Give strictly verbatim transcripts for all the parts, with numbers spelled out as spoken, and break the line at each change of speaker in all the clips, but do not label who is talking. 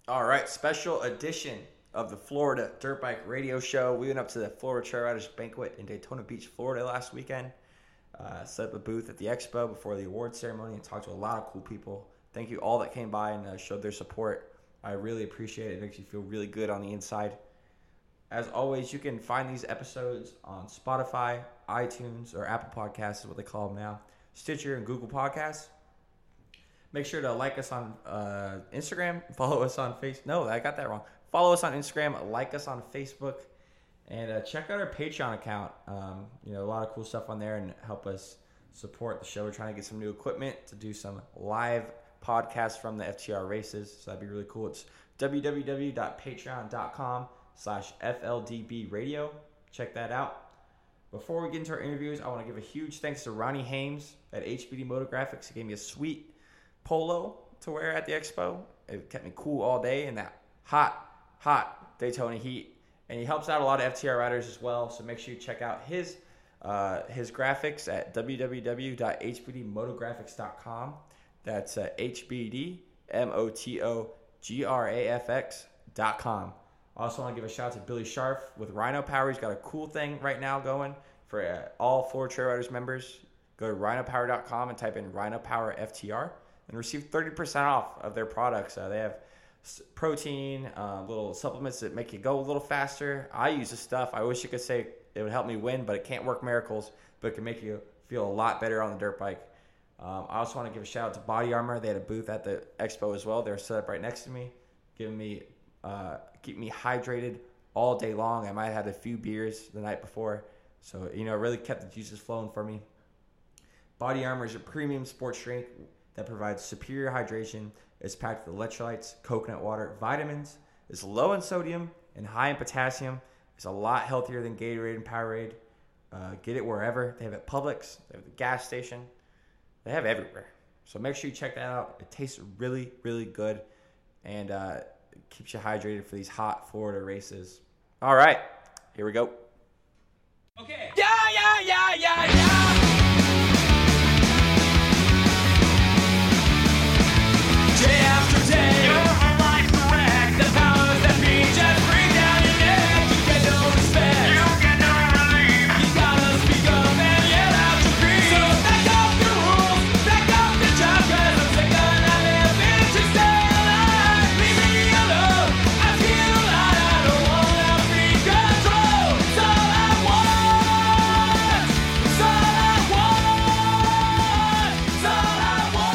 All right, special edition of the Florida Dirt Bike Radio Show. We went up to the Florida Trail Riders Banquet in Daytona Beach, Florida last weekend. Uh, set up a booth at the expo before the award ceremony and talked to a lot of cool people. Thank you all that came by and uh, showed their support. I really appreciate it. It makes you feel really good on the inside. As always, you can find these episodes on Spotify, iTunes, or Apple Podcasts is what they call them now, Stitcher, and Google Podcasts. Make sure to like us on uh, Instagram, follow us on Facebook. No, I got that wrong. Follow us on Instagram, like us on Facebook, and uh, check out our Patreon account. Um, you know, a lot of cool stuff on there and help us support the show. We're trying to get some new equipment to do some live podcasts from the F T R races, so that'd be really cool. It's www.patreon.com slash FLDB radio. Check that out. Before we get into our interviews, I want to give a huge thanks to Ronnie Hames at H B D Motographics. He gave me a sweet polo to wear at the expo. It kept me cool all day in that hot, hot Daytona heat. And he helps out a lot of F T R riders as well, so make sure you check out his uh, his graphics at www dot h b d motographics dot com. That's uh, H B D M O T O G R A F X dot com. I also want to give a shout out to Billy Scharf with Rhino Power. He's got a cool thing right now going for uh, all Florida Trail Riders members. Go to rhino power dot com and type in Rhino Power F T R and receive thirty percent off of their products. Uh, they have protein, uh, little supplements that make you go a little faster. I use this stuff. I wish you could say it would help me win, but it can't work miracles, but it can make you feel a lot better on the dirt bike. Um, I also want to give a shout out to Body Armor. They had a booth at the expo as well. They're set up right next to me, giving me uh, keep me hydrated all day long. I might have had a few beers the night before, so you know, it really kept the juices flowing for me. Body Armor is a premium sports drink that provides superior hydration. It's packed with electrolytes, coconut water, vitamins. It's low in sodium and high in potassium. It's a lot healthier than Gatorade and Powerade. Uh, get it wherever. They have it at Publix. They have the gas station. They have it everywhere. So make sure you check that out. It tastes really, really good. And uh, it keeps you hydrated for these hot Florida races. All right. Here we go. Okay. Yeah, yeah, yeah, yeah, yeah. Day after day, your whole life's a wreck. The powers that be just breathe down your neck. You get no respect, you get no relief. You gotta speak up and yell out your creed. So back up your rules, back up your job, 'cause I'm sick of not living to stay alive. Leave me alone, I feel alive. I don't wanna be controlled. It's all I want, it's all I want, it's all I want.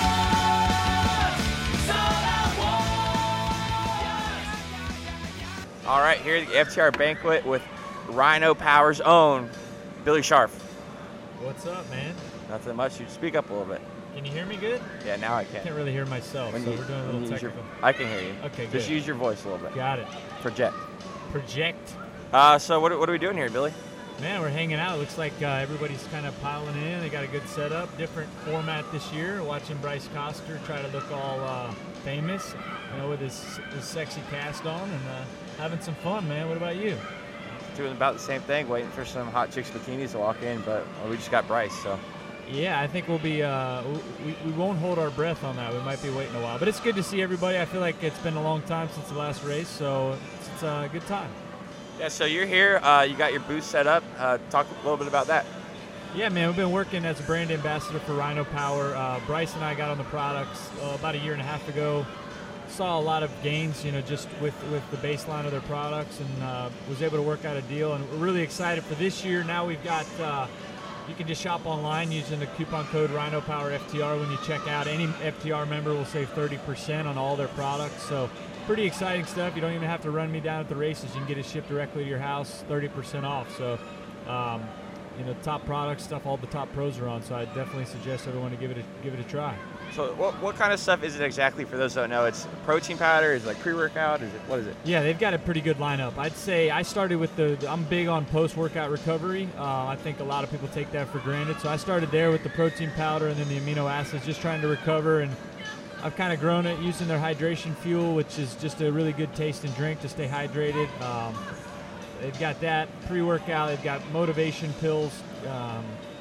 All right, here at the F T R Banquet with Rhino Power's own Billy Scharf.
What's up, man?
Nothing much. You speak up a little bit.
Can you hear me good?
Yeah, now I
I
can.
can't really hear myself,
When
so
you-
we're doing a
when
little
you use your-
technical.
I can hear you.
Okay,
Just
good.
use your voice a little bit.
Got it.
Project.
Project.
Uh, so what, what are we doing here, Billy?
Man, we're hanging out. It looks like uh, everybody's kind of piling in. They got a good setup, different format this year. Watching Bryce Coster try to look all uh, famous, you know, with his, his sexy cast on and uh, having some fun, man. What about you?
Doing about the same thing, waiting for some hot chicks bikinis to walk in, but well, we just got Bryce, so.
Yeah, I think we'll be, uh, we, we won't hold our breath on that. We might be waiting a while. But it's good to see everybody. I feel like it's been a long time since the last race, so it's, it's a good time.
Yeah, so you're here. Uh, you got your booth set up. Uh, talk a little bit about that.
Yeah, man, we've been working as a brand ambassador for Rhino Power. Uh, Bryce and I got on the products uh, about a year and a half ago. Saw a lot of gains, you know, just with, with the baseline of their products, and uh, was able to work out a deal. And we're really excited for this year. Now we've got, uh, you can just shop online using the coupon code Rhino Power F T R when you check out. Any F T R member will save thirty percent on all their products. So pretty exciting stuff. You don't even have to run me down at the races. You can get it shipped directly to your house, thirty percent off. So, um, you know, top product stuff, all the top pros are on. So I definitely suggest everyone to give it a, give it a try.
So what what kind of stuff is it exactly for those who don't know? It's protein powder? Is it like pre-workout? Is it, what is it?
Yeah, they've got a pretty good lineup. I'd say I started with the, I'm big on post-workout recovery. Uh, I think a lot of people take that for granted. So I started there with the protein powder and then the amino acids, just trying to recover. And I've kind of grown it using their hydration fuel, which is just a really good taste and drink to stay hydrated. Um, they've got that pre-workout. They've got motivation pills. Um,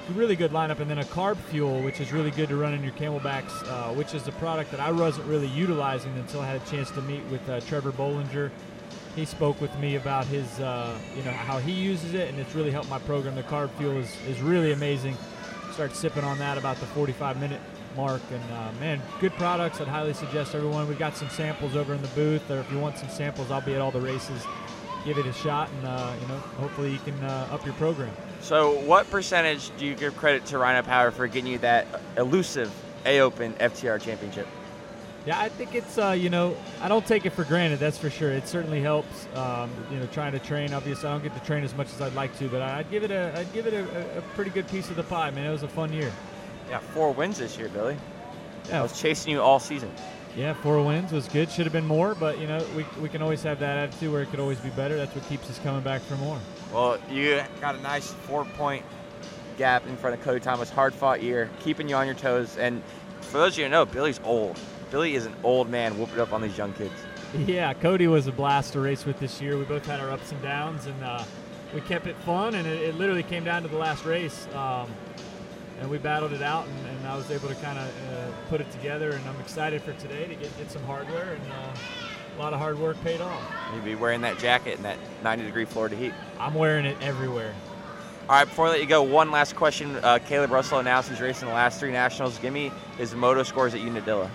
really good lineup, and then a carb fuel, which is really good to run in your Camelbacks, uh, which is a product that I wasn't really utilizing until I had a chance to meet with uh, Trevor Bollinger. He spoke with me about his, uh, you know, how he uses it, and it's really helped my program. The carb fuel is, is really amazing. Start sipping on that about the forty-five minute mark, and uh, man, good products. I'd highly suggest everyone. We've got some samples over in the booth, or if you want some samples, I'll be at all the races. Give it a shot, and uh, you know, hopefully you can uh, up your program.
So what percentage do you give credit to Rhino Power for getting you that elusive A-Open F T R championship?
Yeah, I think it's, uh, you know, I don't take it for granted, that's for sure. It certainly helps, um, you know, trying to train. Obviously, I don't get to train as much as I'd like to, but I'd give it a, I'd give it a, a pretty good piece of the pie, man. It was a fun year.
Yeah, four wins this year, Billy.
Yeah.
I was chasing you all season.
Yeah, four wins was good. Should have been more, but, you know, we, we can always have that attitude where it could always be better. That's what keeps us coming back for more.
Well, you got a nice four-point gap in front of Cody Thomas. Hard-fought year, keeping you on your toes. And for those of you who know, Billy's old. Billy is an old man whooping up on these young kids.
Yeah, Cody was a blast to race with this year. We both had our ups and downs, and uh, we kept it fun, and it, it literally came down to the last race. Um, and we battled it out, and, and I was able to kind of uh, put it together, and I'm excited for today to get, get some hardware, and uh, a lot of hard work paid off.
You'd be wearing that jacket in that ninety degree Florida heat.
I'm wearing it everywhere.
All right, before I let you go, one last question. Uh, Caleb Russell announced he's racing the last three Nationals. Give me his moto scores at Unadilla.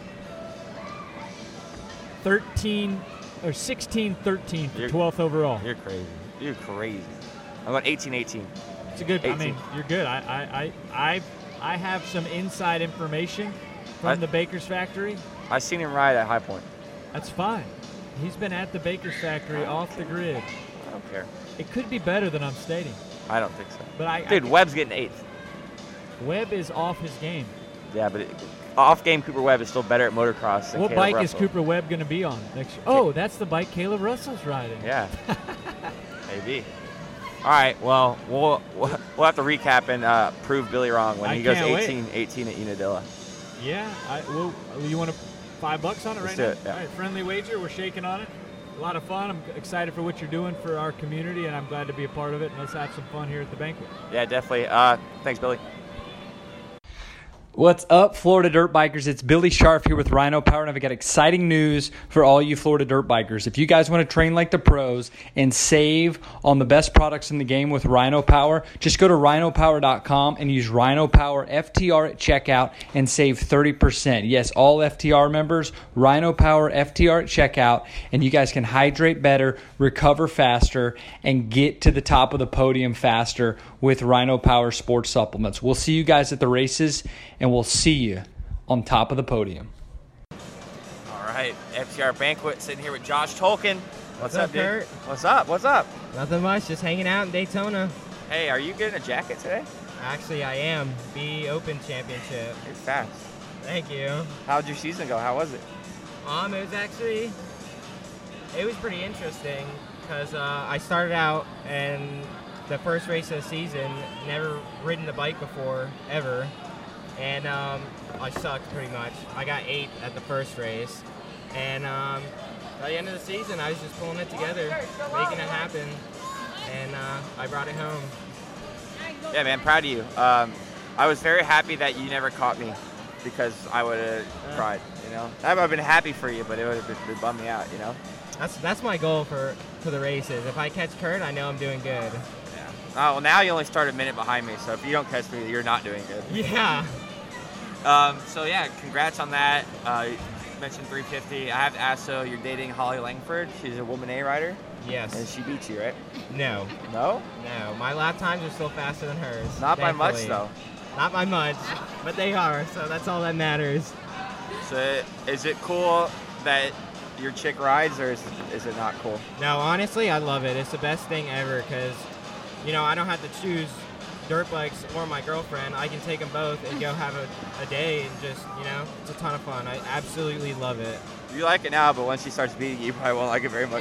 thirteen or sixteen thirteen for
You're-
twelfth overall.
You're crazy. You're crazy. I'm going eighteen eighteen.
It's a good. I mean,
eighteen.
you're good. I I I I, I have some inside information from
I-
the Baker's factory.
I seen him ride at High Point.
That's fine. He's been at the Baker's factory off the grid.
I don't care.
It could be better than I'm stating,
I don't think so.
but I.
Dude,
I,
Webb's getting eighth.
Webb is off his game.
Yeah, but it, off-game Cooper Webb is still better at motocross than
What
Caleb
bike
Russell.
is Cooper Webb going to be on next year? Oh, that's the bike Caleb Russell's riding.
Yeah. Maybe. All right, well, we'll we'll we'll have to recap and uh, prove Billy wrong when
I
he goes
can't wait.
eighteen eighteen at Unadilla.
Yeah. I, well, you want to five bucks on it
Let's
right
do
now?
it, yeah.
All right, friendly wager. We're shaking on it. A lot of fun. I'm excited for what you're doing for our community, and I'm glad to be a part of it. And let's have some fun here at the banquet.
Yeah, definitely. Uh, thanks, Billy.
What's up, Florida Dirt Bikers? It's Billy Scharf here with Rhino Power, and I've got exciting news for all you Florida Dirt Bikers. If you guys want to train like the pros and save on the best products in the game with Rhino Power, just go to rhino power dot com and use Rhino Power F T R at checkout and save thirty percent. Yes, all F T R members, Rhino Power F T R at checkout, and you guys can hydrate better, recover faster, and get to the top of the podium faster with Rhino Power Sports Supplements. We'll see you guys at the races, and we'll see you on top of the podium.
All right, F T R Banquet, sitting here with Josh Tolkien. What's,
What's up,
dude?
Kurt?
What's up? What's up?
Nothing much, just hanging out in Daytona.
Hey, are you getting a jacket today?
Actually, I am. B Open Championship.
You're fast.
Thank you.
How'd your season go? How was it?
Um, it was actually, it was pretty interesting because uh, I started out and the first race of the season, never ridden the bike before, ever. And um, I sucked pretty much. I got eighth at the first race. And um, by the end of the season, I was just pulling it together, making it happen. And uh, I brought it home.
Yeah, man, proud of you. Um, I was very happy that you never caught me because I would have
Uh.
cried, you know? I would have been happy for you, but it would have been, been bummed me out, you know?
That's that's my goal for, for the races. If I catch Kurt, I know I'm doing good.
Yeah. Oh, well, now you only start a minute behind me, so if you don't catch me, you're not doing good.
Yeah.
Um, so, yeah, congrats on that. Uh, you mentioned three fifty. I have to ask, so you're dating Holly Langford. She's a Woman A rider, and
Yes.
she beats you, right?
No.
No?
No. My lap times are still faster than hers.
Not by much,
thankfully.
though.
Not by much, but they are, so that's all that matters.
So, is it cool that your chick rides, or is it, is it not cool?
No, honestly, I love it. It's the best thing ever because, you know, I don't have to choose dirt bikes or my girlfriend. I can take them both and go have a, a day and just, you know, it's a ton of fun. I absolutely love it.
You like it now, but once she starts beating you, you probably won't like it very much.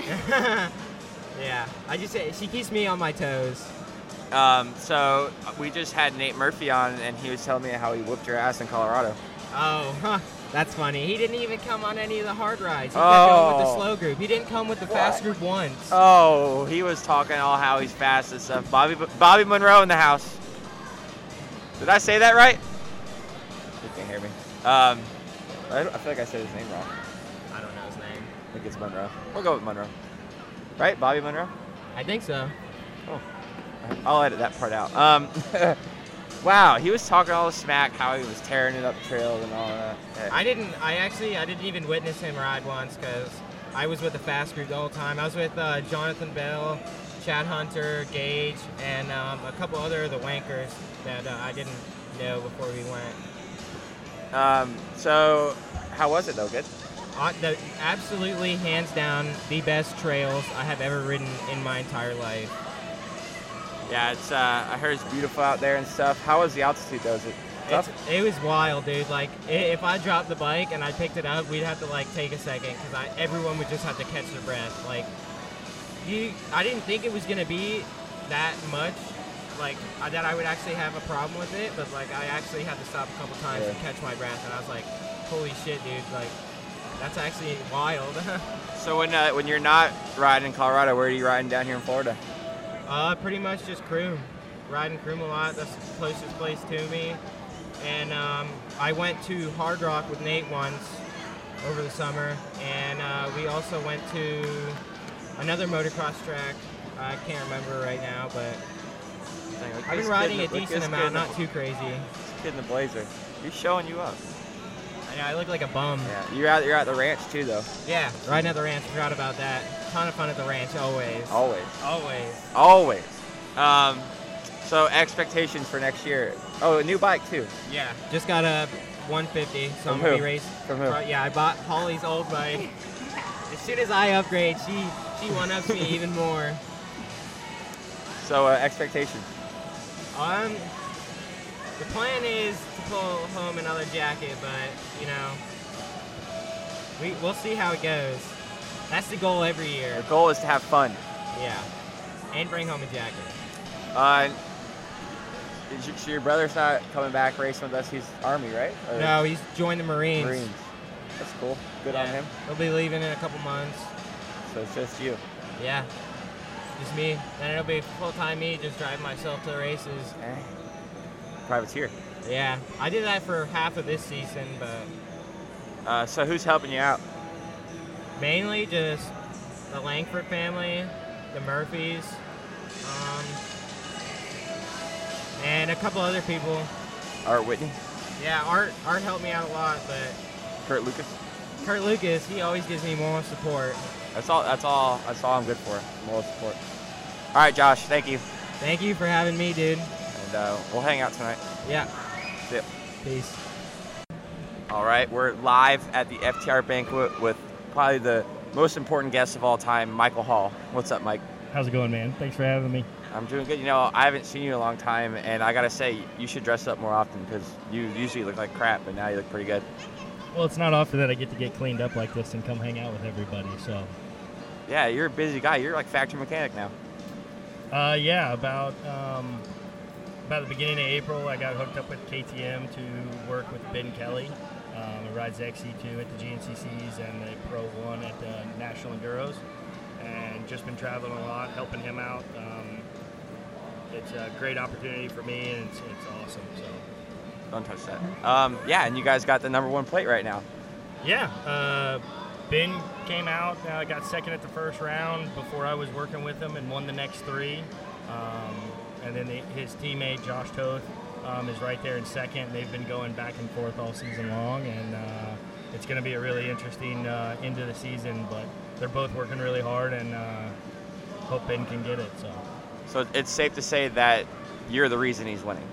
Yeah, I just say she keeps me on my toes.
Um, so we just had Nate Murphy on, and he was telling me how he whooped your ass in Colorado.
Oh, huh. That's funny. He didn't even come on any of the hard rides. He kept going with the
Oh.
slow group. He didn't come with the fast group once.
Oh, he was talking all how he's fast and stuff. Bobby Bobby Monroe in the house. Did I say that right? You can't hear me. Um, I, I feel like I said his name wrong.
I don't know his name.
I think it's Monroe. We'll go with Monroe. Right? Bobby Monroe?
I think so.
Oh. I'll edit that part out. Um, wow, he was talking all the smack, how he was tearing it up the trails and all that. Yeah.
I didn't, I actually, I didn't even witness him ride once because I was with the fast group the whole time. I was with uh, Jonathan Bell, Chad Hunter, Gage, and um, a couple other of the wankers that uh, I didn't know before we went.
Um, so, how was it though? Good?
Uh, the, absolutely, hands down, the best trails I have ever ridden in my entire life.
Yeah, it's. Uh, I heard it's beautiful out there and stuff. How was the altitude though? Is it tough?
It's, it was wild, dude. Like, i- if I dropped the bike and I picked it up, we'd have to like take a second because I everyone would just have to catch their breath. Like, you, I didn't think it was gonna be that much, like uh, that I would actually have a problem with it. But like, I actually had to stop a couple times
Yeah.
to catch my breath, and I was like, holy shit, dude! Like, that's actually wild.
So when uh, when you're not riding in Colorado, where are you riding down here in Florida?
Uh, pretty much just Croom. Riding Croom a lot. That's the closest place to me. And um, I went to Hard Rock with Nate once over the summer, and uh, we also went to another motocross track. I can't remember right now, but I've been riding a decent amount, not too crazy.
This kid in the blazer. He's showing you up.
I know, I look like a bum.
Yeah, you're out. You're at the ranch too, though.
Yeah, riding at the ranch. Forgot about that. Ton of fun at the ranch, always.
Always.
Always.
Always. Um, so expectations for next year. Oh, a new bike too.
Yeah, just got a one fifty, so
From
I'm gonna
who?
be racing.
From who?
Yeah, I bought Holly's old bike. As soon as I upgrade, she she one ups me even more.
So uh, expectations.
Um, the plan is to pull home another jacket, but you know, we we'll see how it goes. That's the goal every year.
The goal is to have fun.
Yeah, and bring home a jacket.
Uh, is your, so your brother's not coming back racing with us. He's Army, right? Or
No, he's joined the Marines.
Marines. That's cool. Good on
Yeah.
him.
He'll be leaving in a couple months.
So it's just you.
Yeah, just me. Then it'll be full time me, just driving myself to the races.
Eh. Privateer.
Yeah, I did that for half of this season, but
Uh, so who's helping you out?
mainly just the Langford family, the Murphys, um, and a couple other people.
Art Whitney,
Yeah, Art Art helped me out a lot, but
Kurt Lucas.
Kurt Lucas, he always gives me more support.
That's all. That's all. That's all I'm good for. Moral support. All right, Josh. Thank you.
Thank you for having me, dude.
And uh, we'll hang out tonight.
Yeah,
See ya.
peace.
All right, we're live at the F T R banquet with probably the most important guest of all time, Michael Hall. What's up, Mike?
How's it going, man? Thanks for having me.
I'm doing good. You know, I haven't seen you in a long time, and I gotta say, you should dress up more often because you usually look like crap, but now you look pretty good.
Well, it's not often that I get to get cleaned up like this and come hang out with everybody. So,
Yeah, you're a busy guy. You're like factory mechanic now.
uh, yeah, about um, about the beginning of April, I got hooked up with K T M to work with Ben Kelly. Um, he rides the X C two at the G N C Cs and the Pro one at the National Enduros, and just been traveling a lot, helping him out. Um, it's a great opportunity for me, and it's, it's awesome. So.
Don't touch that. Um, yeah, and you guys got the number one plate right now.
Yeah, uh, Ben came out, uh, got second at the first round before I was working with him and won the next three. Um, and then the, his teammate, Josh Toth, um, is right there in second. They've been going back and forth all season long, and uh, it's going to be a really interesting uh, end of the season, but they're both working really hard, and uh, hope Ben can get it. So.
So it's safe to say that you're the reason he's winning.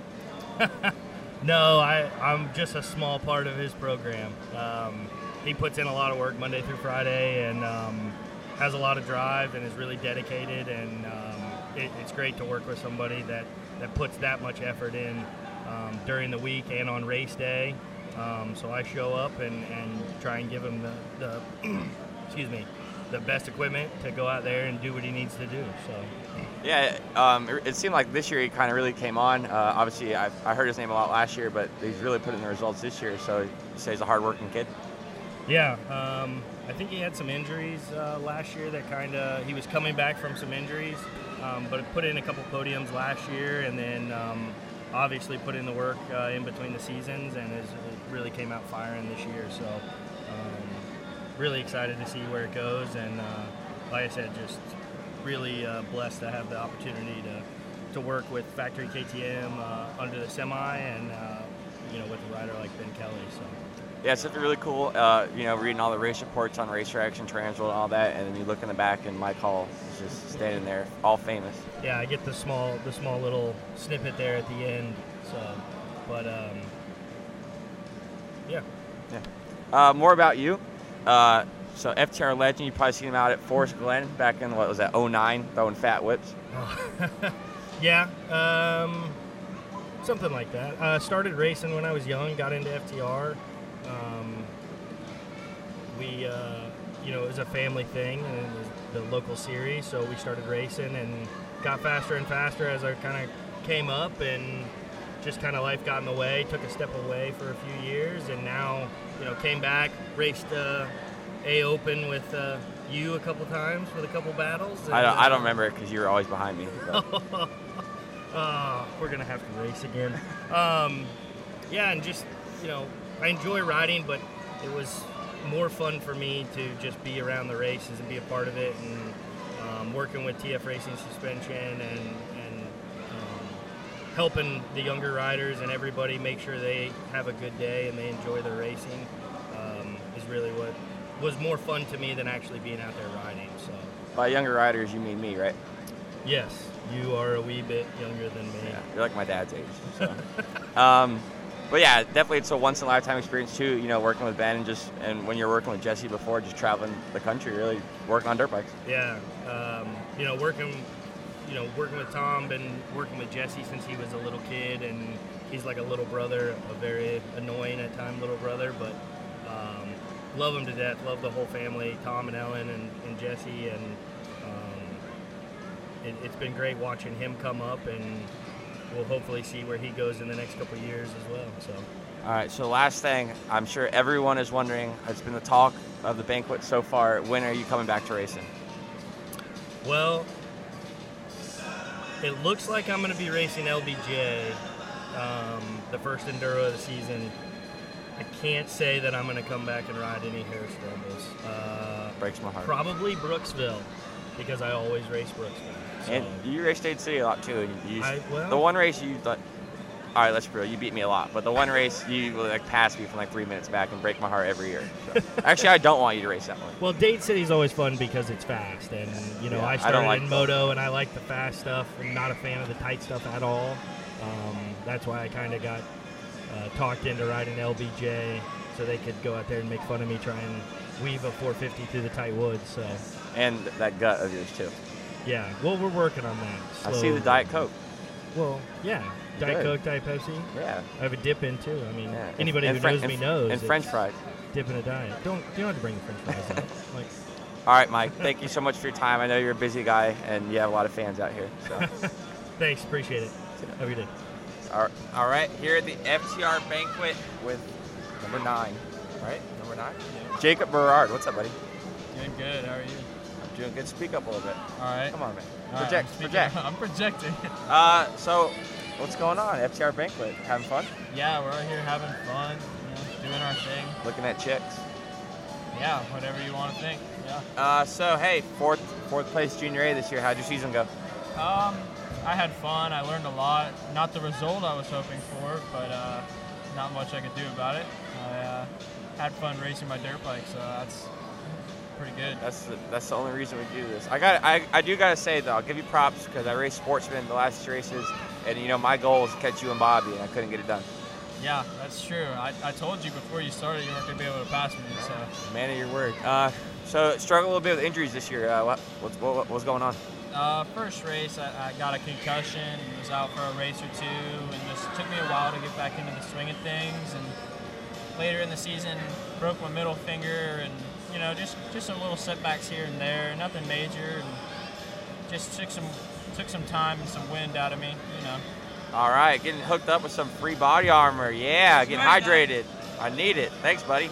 No, I, I'm just a small part of his program. Um, he puts in a lot of work Monday through Friday and um, has a lot of drive and is really dedicated. And um, it, it's great to work with somebody that, that puts that much effort in um, during the week and on race day. Um, so I show up and, and try and give him the, the excuse me, the best equipment to go out there and do what he needs to do. So.
Yeah, um, it, it seemed like this year he kind of really came on. Uh, obviously, I, I heard his name a lot last year, but he's really put in the results this year. So you say he's a hard-working kid.
Yeah, um, I think he had some injuries uh, last year that kind of, he was coming back from some injuries, um, but put in a couple podiums last year, and then um, obviously put in the work uh, in between the seasons and has, it really came out firing this year. So um, really excited to see where it goes. And uh, like I said, just really uh, blessed to have the opportunity to, to work with Factory K T M uh, under the semi and, uh, you know, with a rider like Ben Kelly. So.
Yeah, it's definitely really cool, uh, you know, reading all the race reports on Race Reaction, Transworld, and all that, and then you look in the back, and Mike Hall is just standing there, all famous.
Yeah, I get the small, the small little snippet there at the end. So, but um, yeah.
Yeah. Uh, more about you. Uh, so F T R legend, you've probably seen him out at Forest Glen back in what was that, oh nine, throwing fat whips.
Oh. yeah, um, something like that. Uh, started racing when I was young, got into F T R. Um, we, uh, you know, it was a family thing, and it was the local series, so we started racing and got faster and faster as I kind of came up, and just kind of life got in the way, took a step away for a few years, and now, you know, came back, raced uh, A Open with uh, you a couple times with a couple battles. And,
I don't, I don't
uh,
remember it because you were always behind me.
uh, we're gonna have to race again. Um, yeah, and just, you know, I enjoy riding, but it was more fun for me to just be around the races and be a part of it, and um, working with T F Racing Suspension and, and um, helping the younger riders and everybody make sure they have a good day and they enjoy their racing um, is really what was more fun to me than actually being out there riding. So,
By younger riders, you mean me, right?
yes, you are a wee bit younger than me.
Yeah, you're like my dad's age. So. um, But yeah, definitely it's a once in a lifetime experience too, you know, working with Ben and just, and when you're working with Jesse before, just traveling the country, really working on dirt bikes.
Yeah, um, you know, working, you know, working with Tom, been working with Jesse since he was a little kid, and he's like a little brother, a very annoying at times little brother, but um, love him to death, love the whole family, Tom and Ellen and, and Jesse, and um, it, it's been great watching him come up, and we'll hopefully see where he goes in the next couple of years as well. So,
all right, so last thing, I'm sure everyone is wondering, it's been the talk of the banquet so far, when are you coming back to racing?
well, it looks like I'm going to be racing L B J, um, the first enduro of the season. I can't say that I'm going to come back and ride any Harris Rebels. Uh,
Breaks my heart.
Probably Brooksville, because I always race Brooksville. So.
And you raced State City a lot too. And you,
I- well-
the one race you thought, all right, let's be real, you beat me a lot. But the one race you like passed me from like three minutes back and break my heart every year. So. Actually, I don't want you to race that one.
Well, Dade City's always fun because it's fast, and you know
Yeah,
I
I
started
don't like
in
that.
moto, and I like the fast stuff. I'm not a fan of the tight stuff at all. Um, that's why I kind of got uh, talked into riding L B J, so they could go out there and make fun of me trying to weave a four fifty through the tight woods. So
And that gut of yours too.
yeah, well, we're working on that.
I see the
slowly.
Diet Coke.
Well, yeah, Diet
Good.
Coke, Diet Pepsi.
Yeah.
I have a dip in too. I mean,
yeah.
anybody
and,
who
Fren-
knows
and,
me knows.
And French
it's
fries.
Dip in a diet. Don't you don't have to bring the French fries out. Like,
All right, Mike. Thank you so much for your time. I know you're a busy guy and you have a lot of fans out here. So.
thanks, appreciate it. Have a good day.
All all right, here at the F T R banquet with number nine, right? Number nine?
Yeah.
Jacob Berard. What's up, buddy?
Doing good. How are you?
I'm doing good. Speak up a little bit.
All right.
Come on, man.
All right,
Project,
I'm speaking-
project.
I'm projecting.
Uh, so, what's going on? F T R banquet. Having fun?
Yeah, we're out here having fun, you know, doing our thing.
Looking at chicks.
Yeah, whatever you want to think. Yeah.
Uh, so hey, fourth fourth place junior A this year. How'd your season go?
Um, I had fun. I learned a lot. Not the result I was hoping for, but uh, not much I could do about it. I uh, had fun racing my dirt bike, so that's pretty good.
That's the, that's the only reason we do this. I got I, I do gotta say though, I'll give you props because I raced Sportsman the last two races, and you know my goal was to catch you and Bobby, and I couldn't get it done.
Yeah, that's true. I, I told you before you started you weren't going to be able to pass me, so.
Man of your word. Uh, so struggle a little bit with injuries this year. Uh, what what's what, what's going on?
Uh, first race, I, I got a concussion, was out for a race or two, and just took me a while to get back into the swing of things. And later in the season, broke my middle finger, and you know, just just some little setbacks here and there, nothing major, and just took some took some time and some wind out of me, you know.
All right, getting hooked up with some free body armor. Yeah, getting
right,
hydrated. I need it. Thanks, buddy.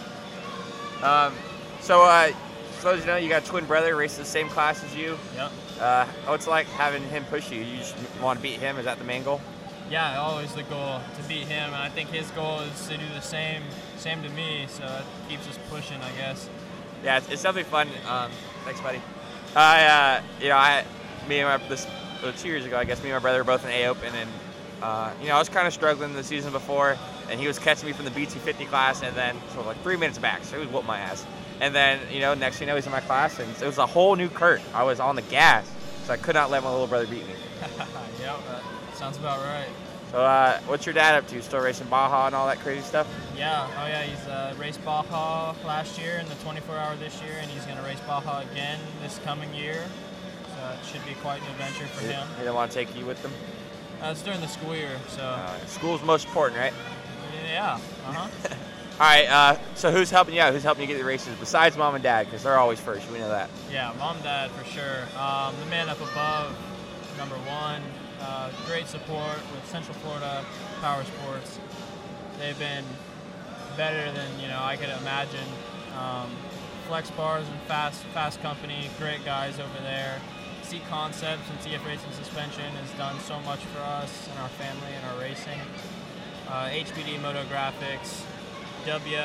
Um, so, uh, so as you know, you got a twin brother, races the same class as you.
Yep.
Uh, what's it like having him push you? You just want to beat him? Is that the main goal?
yeah, always the goal to beat him, and I think his goal is to do the same, same to me. So it keeps us pushing, I guess.
Yeah, it's, it's definitely fun. Um, thanks, buddy. I, uh, you know, I, me and my this uh, two years ago, I guess me and my brother were both in A Open, and uh, you know, I was kind of struggling the season before, and he was catching me from the B two fifty class, and then so like three minutes back, so he was whooping my ass. And then, you know, next thing you know, he's in my class, and it was a whole new Kurt. I was on the gas, so I could not let my little brother beat me.
Yep, that sounds about right.
So, uh, what's your dad up to? Still racing Baja and all that crazy stuff?
Yeah, oh yeah, he's uh, raced Baja last year in the twenty-four hour this year, and he's going to race Baja again this coming year. So it should be quite an adventure for
He,
him.
he didn't want to take you with them?
Uh, it's during the school year, so
Uh, school's most important, right?
yeah, uh-huh.
All right, uh, so who's helping you out? Who's helping you get the races besides mom and dad? Because they're always first. We know that.
Yeah, mom, dad, for sure. Um, the man up above, number one. Uh, great support with Central Florida Power Sports. They've been better than you know I could imagine. Um, Flex Bars and Fast Fast Company, great guys over there. C Concepts and T F Racing Suspension has done so much for us and our family and our racing. Uh, H B D Motographics, W.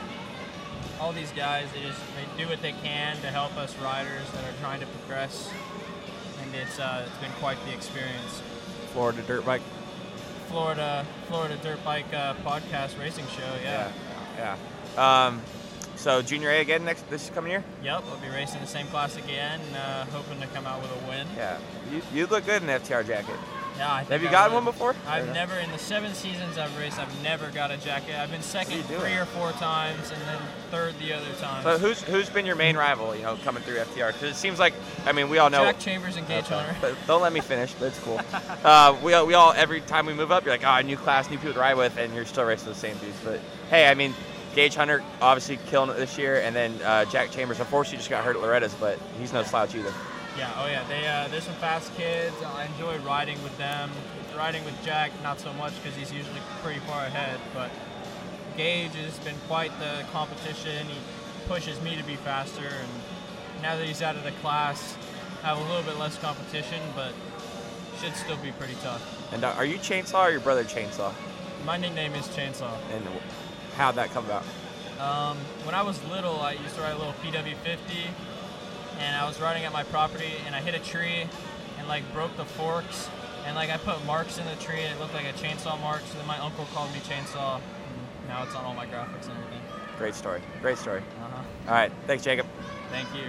All these guys, they just they do what they can to help us riders that are trying to progress, and it's uh, it's been quite the experience.
Florida Dirt Bike.
Florida, Florida Dirt Bike uh, podcast racing show, yeah.
Yeah. yeah. Um, so junior A again next this coming year?
Yep, we'll be racing the same class again, uh, hoping to come out with a win.
Yeah. You you look good in an F T R jacket.
Yeah, I think
Have you
I
gotten
would.
one before?
I've
Or-
never, in the seven seasons I've raced, I've never got a jacket. I've been second
What are you
three
doing?
or four times, and then third the other times.
So who's who's been your main rival? You know, coming through F T R? Because it seems like I mean we all know.
Jack Chambers and Gage
Okay.
Hunter.
But don't let me finish. But it's cool. uh, we all- we all every time we move up, you're like, oh, new class, new people to ride with, and you're still racing the same dudes. But hey, I mean, Gage Hunter obviously killing it this year, and then uh, Jack Chambers unfortunately just got hurt at Loretta's, but he's no slouch either.
Yeah, oh yeah, they uh, there's some fast kids. I enjoy riding with them. Riding with Jack, not so much because he's usually pretty far ahead, but Gage has been quite the competition. He pushes me to be faster, and now that he's out of the class, have a little bit less competition, but should still be pretty tough.
And uh, are you Chainsaw or your brother Chainsaw?
My nickname is Chainsaw.
And how'd that come about?
Um, when I was little, I used to ride a little P W fifty, and I was riding at my property, and I hit a tree and like broke the forks, and like I put marks in the tree, and it looked like a chainsaw mark. So then my uncle called me Chainsaw, and now it's on all my graphics and everything.
Great story. Great story.
Uh-huh.
All right. Thanks, Jacob.
Thank you.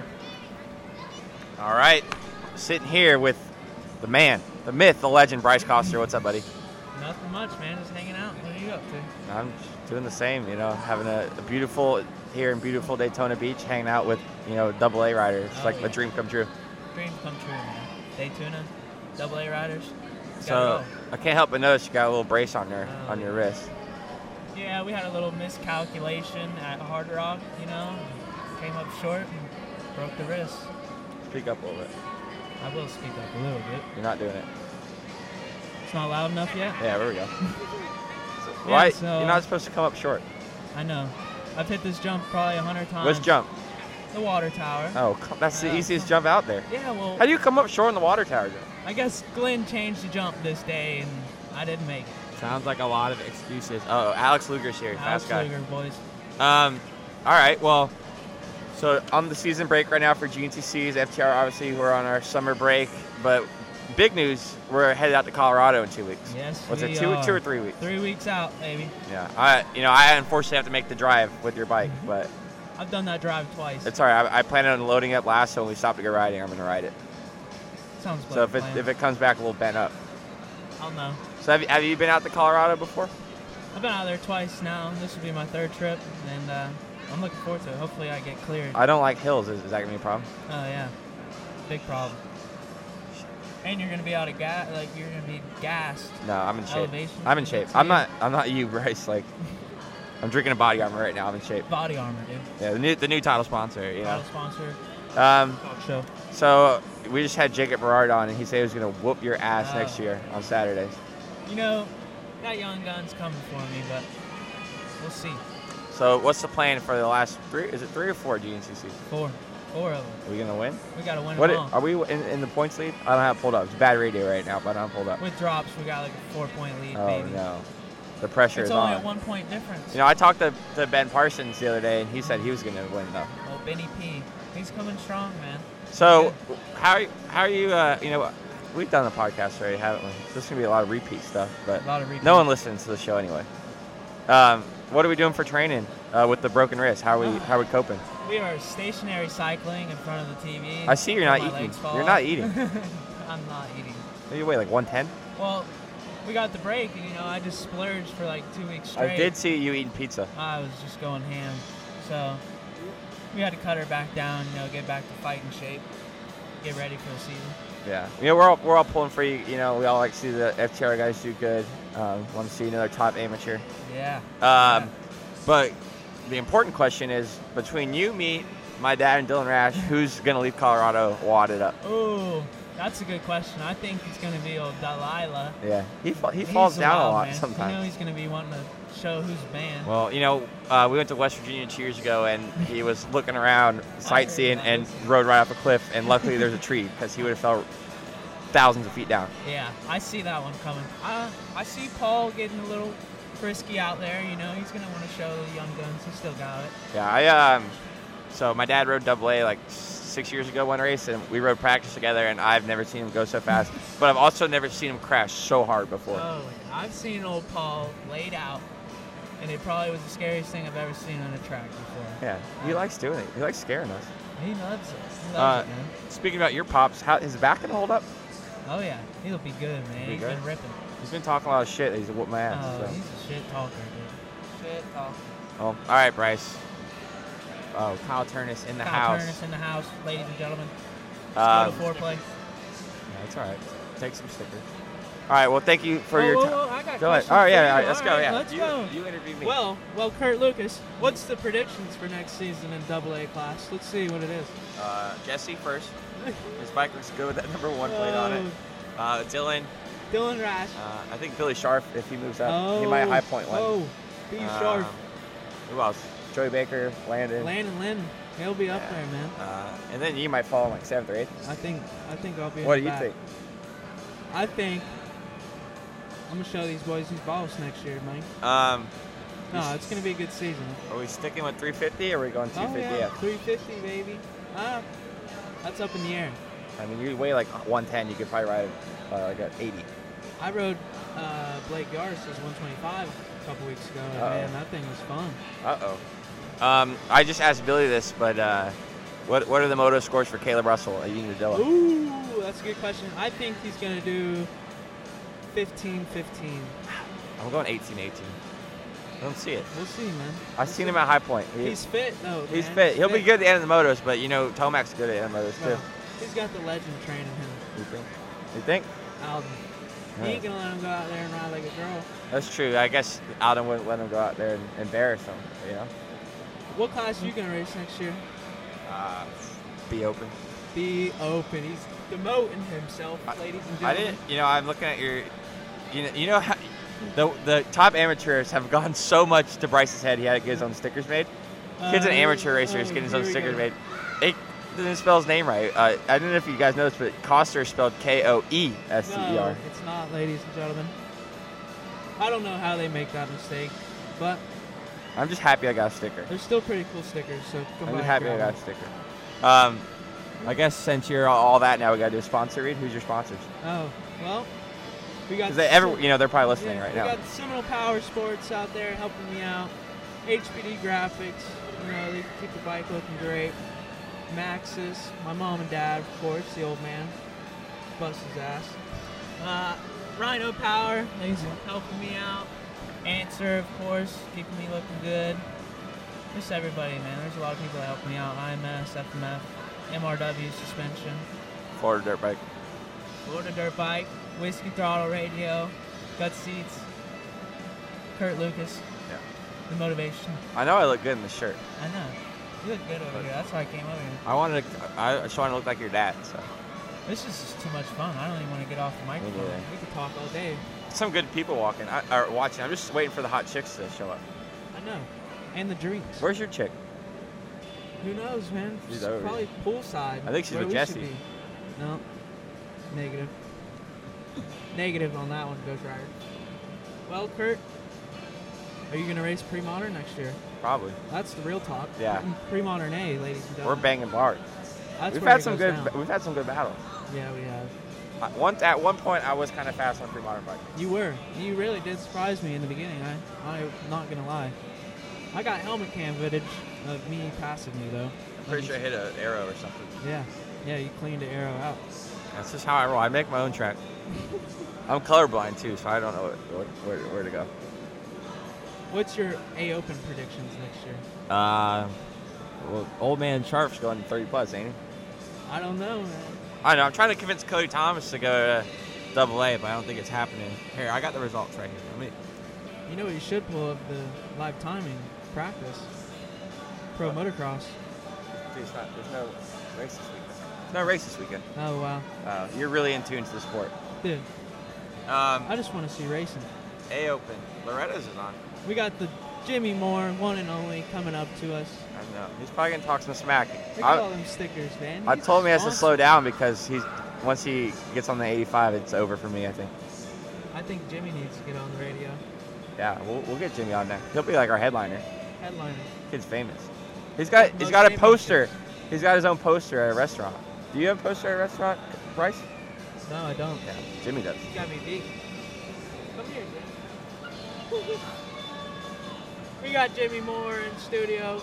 All right. Sitting here with the man, the myth, the legend, Bryce Coster. What's up, buddy?
Nothing much, man. Just hanging out. What are you up to?
I'm just doing the same, you know, having a, a beautiful, here in beautiful Daytona Beach, hanging out with, you know, double A riders. It's
Oh,
like
yeah.
a dream come true.
Dream come true, man. Daytona, double A riders. Gotta
So
go.
I can't help but notice you got a little brace on there,
Oh,
on your
yeah.
wrist.
Yeah, we had a little miscalculation at Hard Rock, you know. Came up short and broke the wrist.
Speak up a little bit.
I will speak up a little bit.
You're not doing it.
It's not loud enough yet?
Yeah, there we go.
Yeah,
Why?
so-
You're not supposed to come up short.
I know. I've hit this jump probably a hundred times.
Let's jump.
The water tower.
Oh, come- that's the
Uh,
easiest jump out there.
Yeah, well,
How do you come up short in the water tower, Joe?
I guess Glenn changed the jump this day, and I didn't make it.
Sounds like a lot of excuses. Oh, Alex Luger's here.
Alex
Fast guy.
Luger, boys.
Um, all right. Well, so on the season break right now for G N C Cs, F T R. Obviously, we're on our summer break, but big news: we're headed out to Colorado in two weeks.
Yes,
What's it?
we
Two,
are.
two or three weeks?
Three weeks out, baby.
Yeah. I, you know, I unfortunately have to make the drive with your bike, but
I've done that drive twice.
it's all right. I, I planned on loading it last, so when we stopped to go riding, I'm gonna ride it.
Sounds
So
like
if
a
it
plan.
if it comes back a little bent up.
I'll know.
So have you, have you been out to Colorado before?
I've been out there twice now. This will be my third trip, and uh, I'm looking forward to it. Hopefully, I get cleared.
I don't like hills. Is, is that gonna be a problem?
Oh yeah, big problem. And you're gonna be out of gas. Like you're gonna be gassed.
No, I'm in shape.
Elevation.
I'm in shape.
That's
I'm
you.
not. I'm not you, Bryce. Like, I'm drinking a body armor right now. I'm in shape.
Body armor, dude.
Yeah, the new the new title sponsor. You know.
Title sponsor.
Um,
Talk show.
so we just had Jacob Berard on, and he said he was gonna whoop your ass
Oh.
next year on Saturdays.
You know, that young gun's coming for me, but we'll see.
So what's the plan for the last three? Is it three or four G N C Cs?
Four. Four of them.
Are we gonna win?
We got to win
What
them
it,
all.
are we in, in the points lead? I don't have it pulled up. It's bad radio right now, but I don't have it pulled up.
With drops, we got like a four-point lead,
Oh
baby.
no, the pressure
It's
is
only
on.
a one-point difference.
You know, I talked to, to Ben Parsons the other day, and he said he was gonna win though.
Oh, Benny P. He's coming strong, man.
So, how how are you? Uh, you know, we've done the podcast already, haven't we? So this is gonna be a lot of repeat stuff, but
A lot of repeat.
no one listens to the show anyway. Um, what are we doing for training uh, with the broken wrist? How are we how are we coping?
We are stationary cycling in front of the T V.
I see you're
till
not
my
eating.
legs fall
You're
off.
not eating.
I'm not eating.
You weigh like one ten.
Well, we got the break, and you know, I just splurged for like two weeks straight.
I did see you eating pizza.
I was just going ham, so we had to cut her back down. You know, get back to fighting shape, get ready for the season.
Yeah, you know we're all we're all pulling for you. You know we all like to see the F T R guys do good. Um, want to see another top amateur.
Yeah.
Um, but the important question is between you, me, my dad, and Dylan Rash, who's gonna leave Colorado wadded up?
Oh, that's a good question. I think it's gonna be old Delilah.
Yeah, he fa- he
He's
falls down a
wild
lot
man.
sometimes.
You know he's gonna be wanting to show who's banned.
Well, you know, uh, we went to West Virginia two years ago, and he was looking around, sightseeing,
that.
and rode right off a cliff. And luckily, there's a tree because he would have fell thousands of feet down.
Yeah, I see that one coming. I I see Paul getting a little frisky out there. You know, he's gonna want to show the young guns. He's still got it.
Yeah, I um, so my dad rode double A like six years ago one race, and we rode practice together, and I've never seen him go so fast. But I've also never seen him crash so hard before.
Oh, I've seen old Paul laid out, and it probably was the scariest thing I've ever seen on a track before.
Yeah, he likes doing it. He likes scaring us.
He loves it. He
Uh,
loves it, man.
Speaking about your pops, how his back gonna hold up?
Oh yeah, he'll be good, man.
Be
He's
good?
been ripping.
He's been talking a lot of shit. He's a whoop my ass.
Oh,
so.
he's a shit talker, dude. Shit talker.
Oh, all right, Bryce. Oh, Kyle Turnus in the
Kyle
house.
Turnus in the house, ladies and gentlemen.
Um,
Let's go to foreplay.
Yeah, that's all right. Take some stickers. All right. Well, thank you for
Whoa,
your
whoa,
time.
whoa, I got
Go ahead.
questions
All right.
for
Yeah.
you.
All right. Let's
All
go.
right,
Yeah.
let's
you,
go.
You interview me.
Well, well, Kurt Lucas, what's the predictions for next season in Double A class? Let's see what it is.
uh, Jesse first. His bike looks good with that number one plate on it. Uh, Dylan.
Dylan Rash.
Uh, I think Billy Sharp, if he moves up,
Oh,
he might high point one.
Oh, be
Um,
sharp.
Who else? Joey Baker, Landon.
Landon Lynn, he'll be up
Yeah.
there, man.
Uh, and then you might fall in like seventh or eighth.
I think, I think I'll be. in
What
the
do you
back.
think?
I think I'm gonna show these boys who's boss next year, Mike.
Um,
No, it's gonna be a good season.
are we sticking with three fifty or are we going two fifty?
Oh yeah, three fifty, baby. Ah, that's up in the air.
I mean, you weigh like one ten. You could probably ride uh, like at eighty.
I rode uh, Blake Yaris's one twenty-five a couple weeks ago, and
Uh-oh.
man, that thing was fun.
Uh oh. Um, I just asked Billy this, but uh, what what are the moto scores for Caleb Russell at Unadilla?
Ooh, that's a good question. I think he's gonna do fifteen fifteen.
I'm going eighteen eighteen. I don't see it.
We'll see, man.
I've seen him at High Point. He-
He's fit though.
he's
man.
fit. He'll be good at the end of the motos, but you know Tomac's good at the end of the motos too.
Well, he's got the legend training him,
You think? You think?
Alden. He ain't gonna let him go out there and ride like a girl.
That's true. I guess Alden wouldn't let him go out there and embarrass him. You know.
What class are you gonna race next year?
Uh, be open.
Be open. He's demoting himself, ladies and gentlemen.
I didn't. You know, I'm looking at your. You know, you know how the the top amateurs have gone so much to Bryce's head. He had to get his own stickers made. Kid's an
Uh,
amateur racer. He's
oh,
getting his own
here we
stickers
go.
made. It didn't spell his name right. Uh, I don't know if you guys noticed, but Coster is spelled K O E S T E R.
No, it's not, ladies and gentlemen. I don't know how they make that mistake, but
I'm just happy I got a sticker.
they're still pretty cool stickers. So come
I'm
by
just happy I
and
got
grab
a sticker. Um, I guess since you're all that now, we gotta do a sponsor read. Who's your sponsors?
them. Oh, well, we got.
Because they ever,
Sim-
you know, they're probably listening
yeah,
right
we
now.
got Seminole Power Sports out there helping me out. H P D Graphics, you know, they keep the bike looking great. Maxis, my mom and dad, of course, the old man, bust his ass. Uh, Rhino Power, he's helping me out. Answer, of course, keeping me looking good. Just everybody, man. There's a lot of people that help me out. I M S, F M F, M R W suspension,
Florida Dirt Bike.
Florida Dirt Bike, Whiskey Throttle Radio, Gut Seats, Kurt Lucas,
Yeah.
the motivation.
I know I look good in the shirt.
I know. You look good over here. That's why I came over here.
I wanted to, I just want to look like your dad. So
This is just too much fun. I don't even want to get off the microphone.
neither.
We could talk all day.
some good people walking I, or watching. I'm just waiting for the hot chicks to show up.
I know. And the drinks.
Where's your chick?
Who knows, man?
She's
She's
over
probably poolside.
I think she's
where
with
we should
Jesse.
be. No. Negative. Negative on that one, Ghost Rider. Well, Kurt, are you going to race pre-modern next year?
Probably.
That's the real talk.
Yeah.
Pre-modern A, ladies and gentlemen.
We're banging bars.
That's
we've
where
had
it
some
goes
good.
down.
We've had some good battles.
Yeah, we have.
Uh, One at one point, I was kind of fast on pre-modern bike.
You were. You really did surprise me in the beginning. I, I'm not going to lie. I got helmet cam footage of me passing you, though.
I'm pretty sure I hit an arrow or something.
Yeah. Yeah, you cleaned the arrow out.
That's just how I roll. I make my own track. I'm colorblind too, so I don't know what, where, where to go.
What's your A Open predictions next year?
Uh, well, old man Sharp's going thirty plus, ain't he?
I don't know, man.
I know. I'm trying to convince Cody Thomas to go to Double A, but I don't think it's happening. Here, I got the results right here. Let me.
You know what you should pull up the live timing practice. Pro motocross.
Dude, it's not, there's no race this weekend. There's no race this weekend.
Oh wow.
Uh, you're really in tune to the sport.
Dude,
Um,
I just want to see racing.
A Open. Loretta's is on.
We got the Jimmy Moore, one and only, coming up to us.
I know. He's probably gonna talk some smack.
Look at
I,
all them stickers, man.
I
He's
told him he has to
awesome.
slow down because he's once he gets on the eighty-five, it's over for me. I think.
I think Jimmy needs to get on the radio.
Yeah, we'll, we'll get Jimmy on there. He'll be like our headliner.
Headliner.
Kid's famous. He's got he's
Most
got a
famous
poster. He's got his own poster at a restaurant. Do you have a poster at a restaurant, Bryce?
No, I don't.
Yeah, Jimmy does.
You got me beat. Come here, Jimmy. We got Jimmy Moore in studio.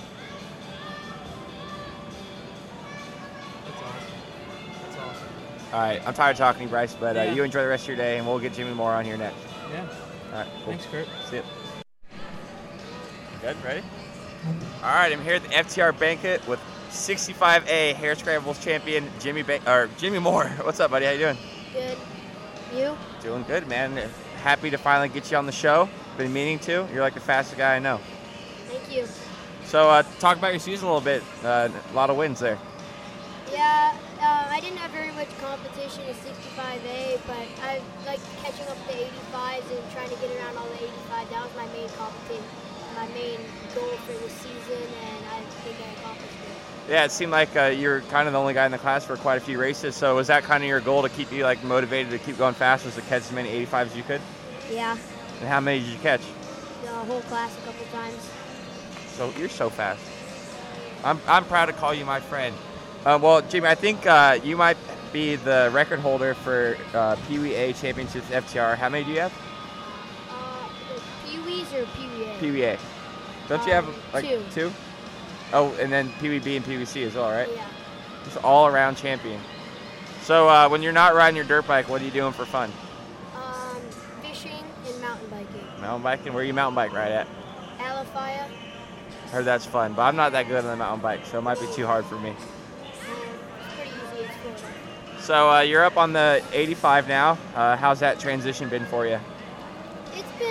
That's awesome. That's awesome.
All right, I'm tired of talking to you, Bryce, but uh,
Yeah.
you enjoy the rest of your day, and we'll get Jimmy Moore on here next.
Yeah.
All right, cool.
Thanks, Kurt.
See ya. Good, ready? All right, I'm here at the F T R banquet with sixty-five A Hair Scrambles champion Jimmy ba- or Jimmy Moore. What's up, buddy? How you doing?
Good. You?
Doing good, man. Happy to finally get you on the show. Been meaning to. You're like the fastest guy I know.
Thank you.
So, uh, talk about your season a little bit. Uh, a lot of wins there.
Yeah, uh, I didn't have very much competition in sixty-five A, but I like catching up the eighty-fives and trying to get around all the eighty-five. That was my main competition, my main goal for the season, and I think I accomplished it.
Yeah, it seemed like uh, you were kind of the only guy in the class for quite a few races. So, was that kind of your goal to keep you like motivated to keep going fast? Was to catch as many eighty-fives as you could?
Yeah,
And how many did you catch?
the whole class a couple times.
So you're so fast. I'm I'm proud to call you my friend. Uh, well, Jimmy, I think uh, you might be the record holder for uh, Pee Wee A Championships F T R. How many do you have?
Uh, the Pee-wees or Pee Wee A?
Pee Wee A. Don't you have
Um,
like
two.
two? Oh, and then Pee Wee B and Pee Wee C as well, right?
Yeah.
Just all around champion. So uh, when you're not riding your dirt bike, what are you doing for fun?
Um, fishing and mountain biking.
Mountain biking? Where you mountain bike ride at?
Alafaya.
Heard that's fun, but I'm not that good on the mountain bike, so it might be too hard for me.
Um, it's pretty easy. It's Florida.
So uh, you're up on the eighty-five now. Uh, how's that transition been for you?
It's been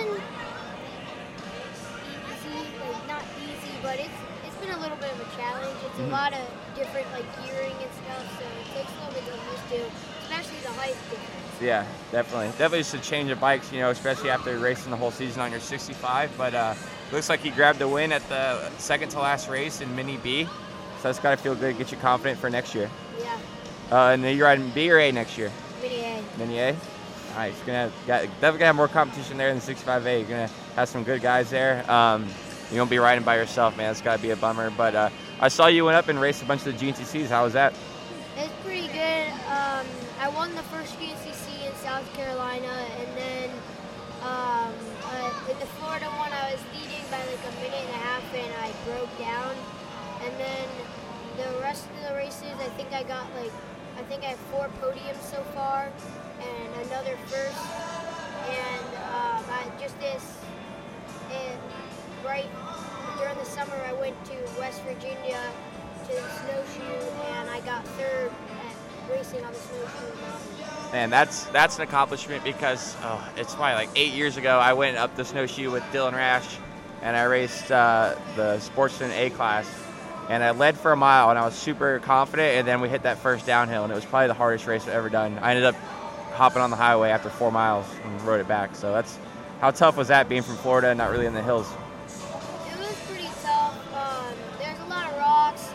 easy, like not easy, but it's it's been a little bit of a challenge. It's
Mhm.
a lot of different like gearing and stuff, so it takes a little bit to get used to, especially the height difference.
Yeah, definitely. Definitely just a change of bikes, you know, especially after racing the whole season on your sixty-five. But uh, looks like you grabbed the win at the second to last race in Mini B. So that's got to feel good, get you confident for next year.
Yeah,
Uh, and then you're riding B or A next year?
Mini A.
Mini A? All right, you're gonna have, got, definitely gonna have more competition there than sixty-five A. You're gonna have some good guys there. Um, you won't be riding by yourself, man. It's gotta be a bummer. But uh, I saw you went up and raced a bunch of the G N C Cs. How was that?
It's pretty good. Um, I won the first G N C C in South Carolina, and then um, uh, in the Florida one, I was leading by like a minute and a half, and I broke down. And then the rest of the races, I think I got like, I think I have four podiums so far, and another first. And um, I just this, and right during the summer, I went to West Virginia to the snowshoe, and I got third at racing on the snowshoe mountain.
Man, that's that's an accomplishment because oh, it's probably like eight years ago. I went up the snowshoe with Dylan Rash, and I raced uh, the Sportsman A class, and I led for a mile, and I was super confident. And then we hit that first downhill, and it was probably the hardest race I've ever done. I ended up hopping on the highway after four miles and rode it back. So that's how tough was that being from Florida and not really in the hills.
It was pretty tough. Um, there's a lot of rocks,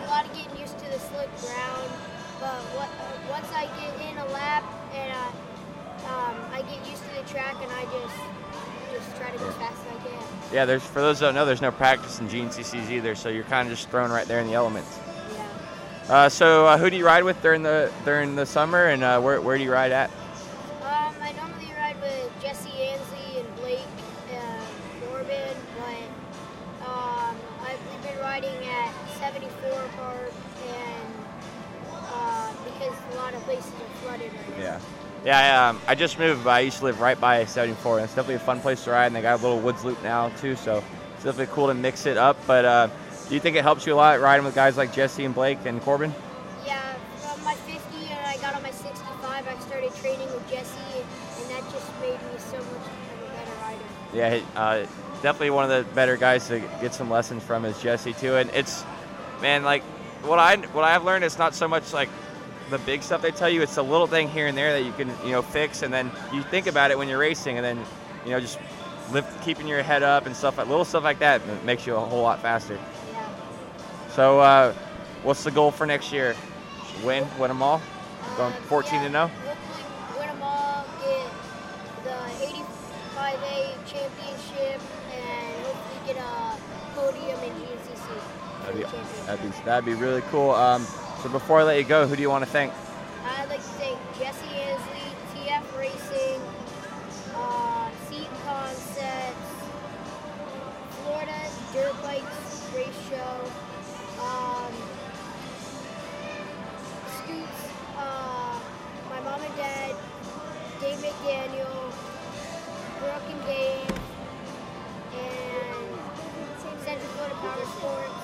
once I get in a lap and uh, um, I get used to the track, and I just just try to go as fast as I can.
Yeah, there's for those who don't know, there's no practice in G N C Cs either, so you're kind of just thrown right there in the elements.
Yeah.
Uh, so uh, who do you ride with during the during the summer, and uh, where where do you ride at?
Um, I normally ride with Jesse Ansley and Blake and Corbin, but um, I've we've been riding at seventy-four Park, and uh, because a lot of places are flooded right now.
Yeah. Yeah, I, um, I just moved, but I used to live right by seventy-four, and it's definitely a fun place to ride, and they got a little woods loop now, too, so it's definitely cool to mix it up. But uh, do you think it helps you a lot riding with guys like Jesse and Blake and Corbin?
Yeah, from my fifty and I got on my sixty-five, I started training with Jesse, and that just made me so much of a better rider.
Yeah, uh, definitely one of the better guys to get some lessons from is Jesse, too. And it's, man, like, what, I, what I've learned, it's not so much, like, the big stuff they tell you, it's a little thing here and there that you can, you know, fix, and then you think about it when you're racing, and then, you know, just lift, keeping your head up and stuff, like little stuff like that makes you a whole lot faster.
Yeah.
So, uh, what's the goal for next year? Win, win them all, going
Um,
fourteen
yeah,
to oh?
Hopefully win them all, get the eighty-five A championship, and hopefully get a podium in G N C C.
That'd be, that'd be that'd be really cool. Um, so before I let you go, who do you want to thank?
I'd like to thank Jesse Ansley, T F Racing, uh, Seat Concepts, Florida Dirt Bikes Race Show, um, Scoots, uh, my mom and dad, Dave McDaniel, Brooke and Dave, and Central Florida Power Sports.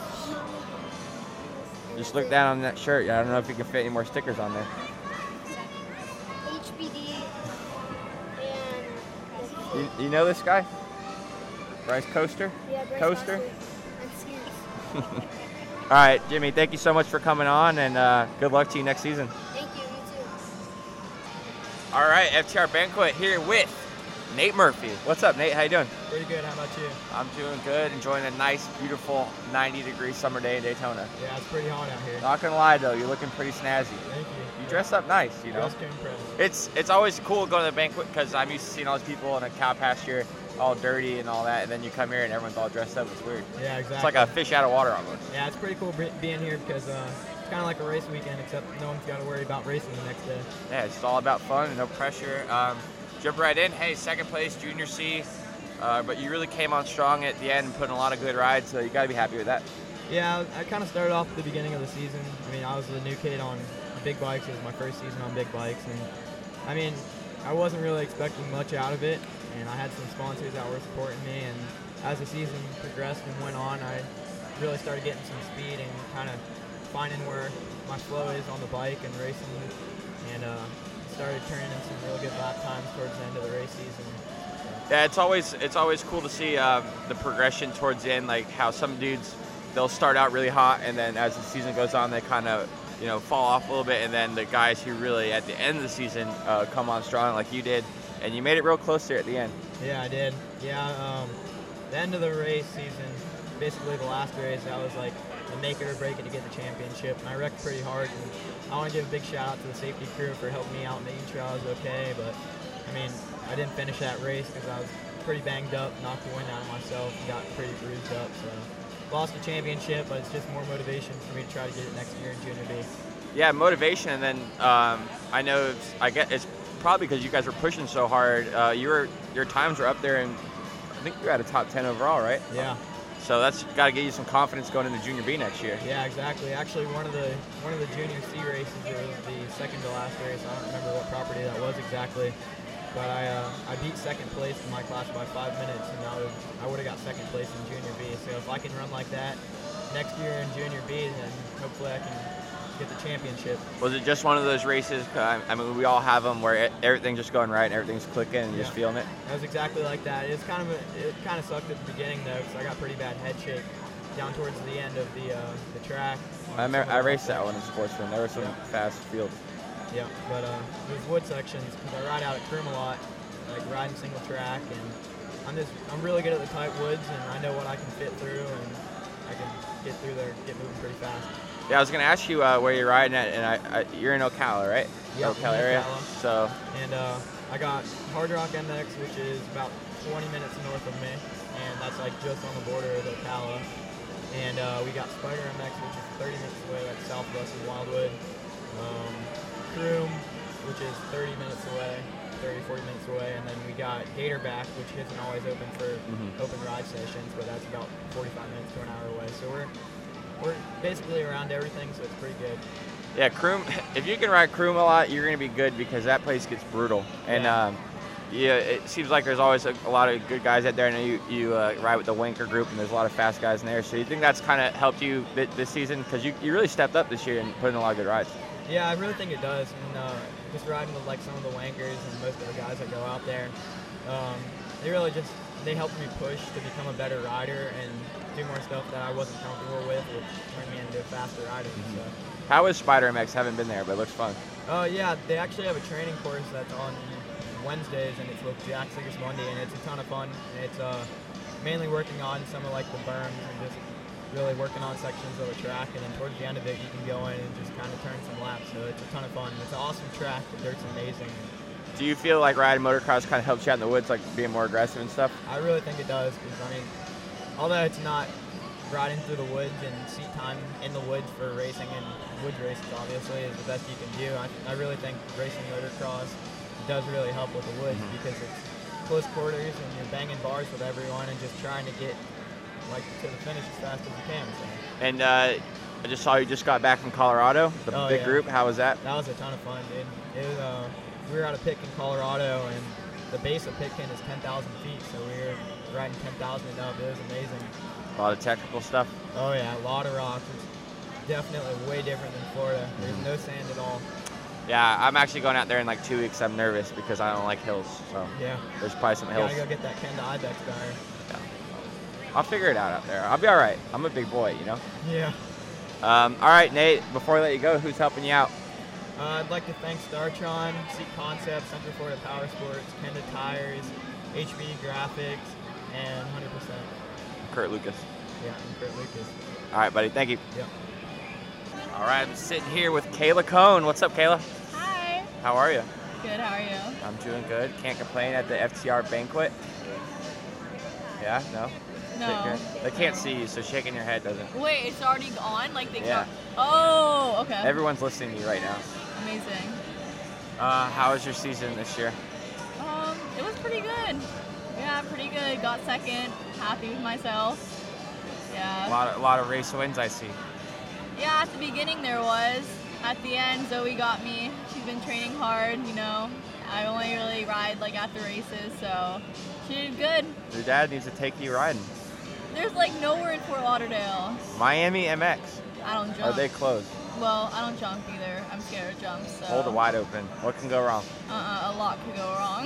Just look down on that shirt. I don't know if you can fit any more stickers on there.
H B D and
You, you know this guy? Bryce Coaster?
yeah, Bryce
Coaster?
and Scoots.
All right, Jimmy, thank you so much for coming on, and uh, good luck to you next season.
Thank you, you too.
All right, F T R Banquet here with Nate Murphy. What's up, Nate? How you doing?
Pretty good. How about you?
I'm doing good, enjoying a nice, beautiful ninety degree summer day in Daytona.
Yeah, it's pretty hot out here.
Not gonna lie though, you're looking pretty snazzy.
Thank you.
You dress up nice, you know.
Just to impress.
It's it's always cool going to the banquet because I'm used to seeing all these people in a cow pasture, all dirty and all that, and then you come here and everyone's all dressed up. It's weird.
Yeah, exactly.
It's like a fish out of water almost.
Yeah, it's pretty cool be- being here because uh, it's kind of like a race weekend, except no one's got to worry about racing the next day.
Yeah, it's all about fun and no pressure. Um, jump right in. Hey, second place, Junior C. Uh, but you really came on strong at the end and put in a lot of good rides, so you got to be happy with that.
Yeah, I kind of started off at the beginning of the season. I mean, I was the new kid on big bikes. It was my first season on big bikes, and I mean, I wasn't really expecting much out of it, and I had some sponsors that were supporting me, and as the season progressed and went on, I really started getting some speed and kind of finding where my flow is on the bike and racing, and uh, started turning in some really good lap times towards the end of the race season.
Yeah, it's always it's always cool to see um, the progression towards the end, like how some dudes, they'll start out really hot, and then as the season goes on, they kind of, you know, fall off a little bit, and then the guys who really at the end of the season uh, come on strong like you did, and you made it real close there at the end.
Yeah, I did. Yeah, um, the end of the race season, basically the last race, that was like the make it or break it to get the championship, and I wrecked pretty hard, and I want to give a big shout out to the safety crew for helping me out, making sure I was okay, but I mean, I didn't finish that race because I was pretty banged up, knocked the wind out of myself, and got pretty bruised up, so lost the championship, but it's just more motivation for me to try to get it next year in Junior B.
Yeah, motivation, and then um, I know it's, I get it's probably because you guys were pushing so hard. Uh, you were your times were up there, and I think you had a top ten overall, right?
Yeah.
So that's got to give you some confidence going into Junior B next year.
Yeah, exactly. Actually, one of the one of the Junior C races, it was the second to last race. I don't remember what property that was exactly, but I uh, I beat second place in my class by five minutes, and I would I would have got second place in Junior B. So if I can run like that next year in Junior B, then hopefully I can get the championship.
Was it just one of those races? I I mean, we all have them where it, everything's just going right and everything's clicking and you're
Yeah.
just feeling it.
It was exactly like that. It was kind of a, it kind of sucked at the beginning though, because I got pretty bad head shake down towards the end of the uh, the track.
I remember, I raced that one in Sportsman. There were some fast fields.
Yeah, but uh, those wood sections, because I ride out at Krim a lot, like riding single track, and I'm just I'm really good at the tight woods, and I know what I can fit through, and I can get through there, get moving pretty fast.
Yeah, I was gonna ask you uh, where you're riding at, and I, I you're in Ocala, right?
Yep,
Ocala
in
area.
Ocala.
So
And uh, I got Hard Rock M X, which is about twenty minutes north of me, and that's like just on the border of Ocala. And uh, we got Spider M X, which is thirty minutes away, that's southwest of Wildwood. Um, Croom, which is thirty minutes away, thirty, forty minutes away, and then we got Gatorback, which isn't always open for
Mhm.
open ride sessions, but that's about forty-five minutes to an hour away. So we're we're basically around everything, so it's pretty good.
yeah, Croom. If you can ride Croom a lot, you're gonna be good because that place gets brutal. And
Yeah.
um, yeah, it seems like there's always a, a lot of good guys out there. I know you you uh, ride with the Winker group, and there's a lot of fast guys in there. So you think that's kind of helped you thi- this season because you, you really stepped up this year and put in a lot of good rides.
Yeah, I really think it does. And uh, just riding with like some of the wankers and most of the guys that go out there, um, they really just they helped me push to become a better rider and do more stuff that I wasn't comfortable with, which turned me into a faster rider. So.
How is Spider M X? Haven't been there, but it looks fun.
Oh yeah, they actually have a training course that's on Wednesdays, and it's with Jack Sigismondi, and it's a ton of fun. And it's uh, mainly working on some of like the berms and just really working on sections of the track, and then towards the end of it, you can go in and just kind of turn some laps. So it's a ton of fun. It's an awesome track. The dirt's amazing.
Do you feel like riding motocross kind of helps you out in the woods, like being more aggressive and stuff?
I really think it does, because I mean, although it's not riding through the woods and seat time in the woods for racing and woods races, obviously, is the best you can do. I, I really think racing motocross does really help with the woods
Mhm.
because it's close quarters and you're banging bars with everyone and just trying to get like to the finish as fast as you can. So.
And uh, I just saw you just got back from Colorado, the
Oh,
big
yeah.
group. How was that?
That was a ton of fun, dude. It was, uh, we were out of Pitkin, Colorado, and the base of Pitkin is ten thousand feet, so we were riding ten thousand and up. It was amazing.
A lot of technical stuff.
Oh yeah, a lot of rocks. It's definitely way different than Florida. There's no sand at all.
Yeah, I'm actually going out there in like two weeks. I'm nervous because I don't like hills. So
Yeah.
there's probably some
You
hills.
gotta go get that Kenda Ibex tire.
I'll figure it out out there. I'll be all right. I'm a big boy, you know.
Yeah.
Um, all right, Nate. Before I let you go, who's helping you out?
Uh, I'd like to thank Startron, Seat Concepts, Central Florida Power Sports, Kenda Tires, H B Graphics, and one hundred percent.
Kurt Lucas.
Yeah, and Kurt Lucas.
All right, buddy. Thank you.
Yep.
All right, I'm sitting here with Kayla Cohn. What's up, Kayla?
Hi.
How are you?
Good, how are you?
I'm doing good. Can't complain at the F T R banquet. Yeah? No?
No.
Good. They can't see you, so shaking your head doesn't.
Wait, it's already gone? Like they
Yeah.
can't. Oh, okay.
Everyone's listening to you right now.
Amazing.
Uh, how was your season this year?
Um, it was pretty good. Yeah, pretty good. Got second. Happy with myself.
A
Yeah.
lot of, a lot of race wins, I see.
Yeah, at the beginning there was. At the end, Zoe got me. She's been training hard, you know. I only really ride like at the races, so she did good.
Your dad needs to take you riding.
There's like nowhere in Fort Lauderdale.
Miami M X.
I don't
Are
jump.
they closed?
Well, I don't jump either. I'm scared of jumps. So.
Hold it wide open. What can go wrong?
Uh-uh, a lot could go wrong.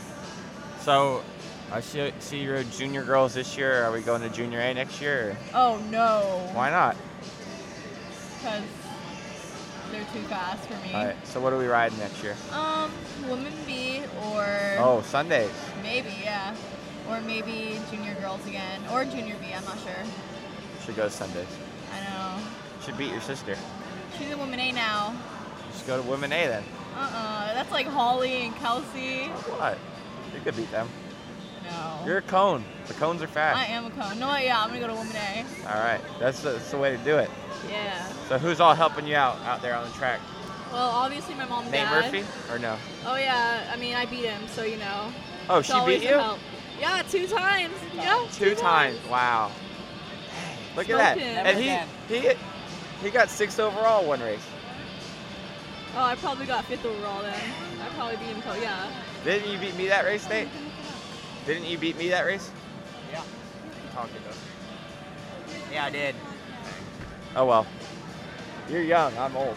So, I see, see your junior girls this year. Are we going to junior A next year? Or?
Oh no.
Why not?
Because they're too fast for me.
All right. So what are we riding next year?
Um, woman B or
Oh, Sundays.
maybe, yeah. Or maybe junior girls again. Or junior B, I'm not sure.
Should go Sundays.
I know.
Should beat your sister.
She's a woman A now.
Just go to Women A then.
Uh-uh. That's like Holly and Kelsey.
What? You could beat them.
No.
You're a cone. The cones are fast.
I am a cone. No, yeah, I'm gonna go to woman A.
All right. That's the, that's the way to do it.
Yeah.
So who's all helping you out out there on the track?
Well, obviously my mom and
Nate
dad.
Murphy or no?
Oh yeah, I mean I beat him, so you know.
Oh,
It's
she
always
beat
a
you?
help. Yeah, two times. Yeah.
Two times. Wow. Look at that.
Smoked him.
And he he he got sixth overall one race.
Oh, I probably got fifth overall then. I probably beat him. co- Yeah.
Didn't you beat me that race, Nate? Didn't you beat me that race?
Yeah.
Talking to.
Yeah, I did.
Oh well. You're young. I'm old.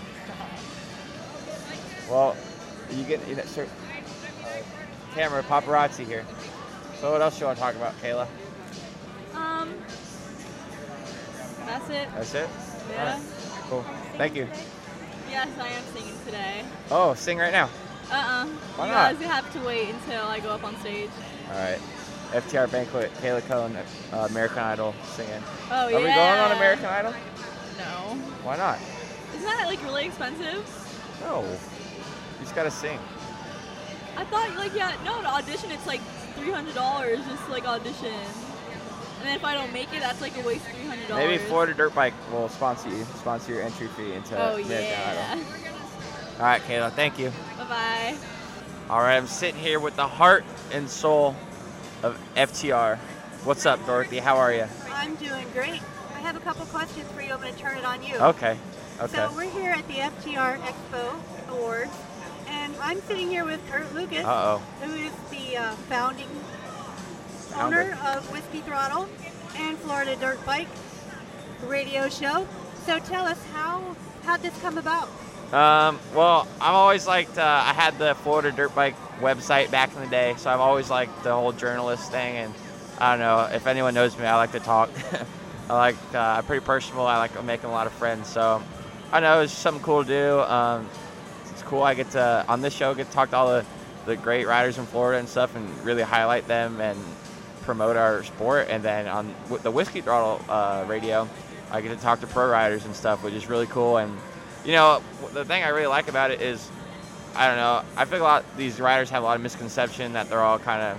Well, you get you know, sir, uh, camera paparazzi here. So what else you want to talk about, Kayla?
Um. That's it.
That's it?
Yeah.
All right. Cool. Thank you.
Yes, I am singing today.
Oh, sing right now.
Uh-uh.
Why
you
not?
guys have to wait until I go up on stage.
All right. F T R Banquet, Kayla Cohn, uh, American Idol singing.
Oh,
Are
yeah.
we going on American Idol?
No.
Why not?
Isn't that like really expensive?
No. You just gotta sing.
I thought like yeah no to audition it's like three hundred dollars just to, like audition, and then if I don't make it that's like a waste of three hundred dollars.
Maybe Florida Dirt Bike will sponsor you, sponsor your entry fee into
Oh
American
yeah.
Idol. All right, Kayla, thank you.
Bye bye.
All right, I'm sitting here with the heart and soul of F T R. What's up, Dorothy? How are you?
I'm doing great. I have a couple questions for you. I'm going to turn it on you.
Okay. Okay.
So we're here at the F T R Expo Awards, and I'm sitting here with Kurt Lucas,
Uh-oh.
who is the uh, founding
Founder.
owner of Whiskey Throttle and Florida Dirt Bike radio show. So tell us, how how'd this come about?
Um, well, I've always liked, uh, I had the Florida Dirt Bike website back in the day, so I've always liked the whole journalist thing, and I don't know, if anyone knows me, I like to talk. I like, uh, I'm pretty personable, I like making a lot of friends, so I know it's something cool to do. Um, it's cool, I get to, on this show, get to talk to all the, the great riders in Florida and stuff, and really highlight them and promote our sport, and then on the Whiskey Throttle uh, radio, I get to talk to pro riders and stuff, which is really cool. And you know, the thing I really like about it is, I don't know, I think a lot these riders have a lot of misconception that they're all kind of,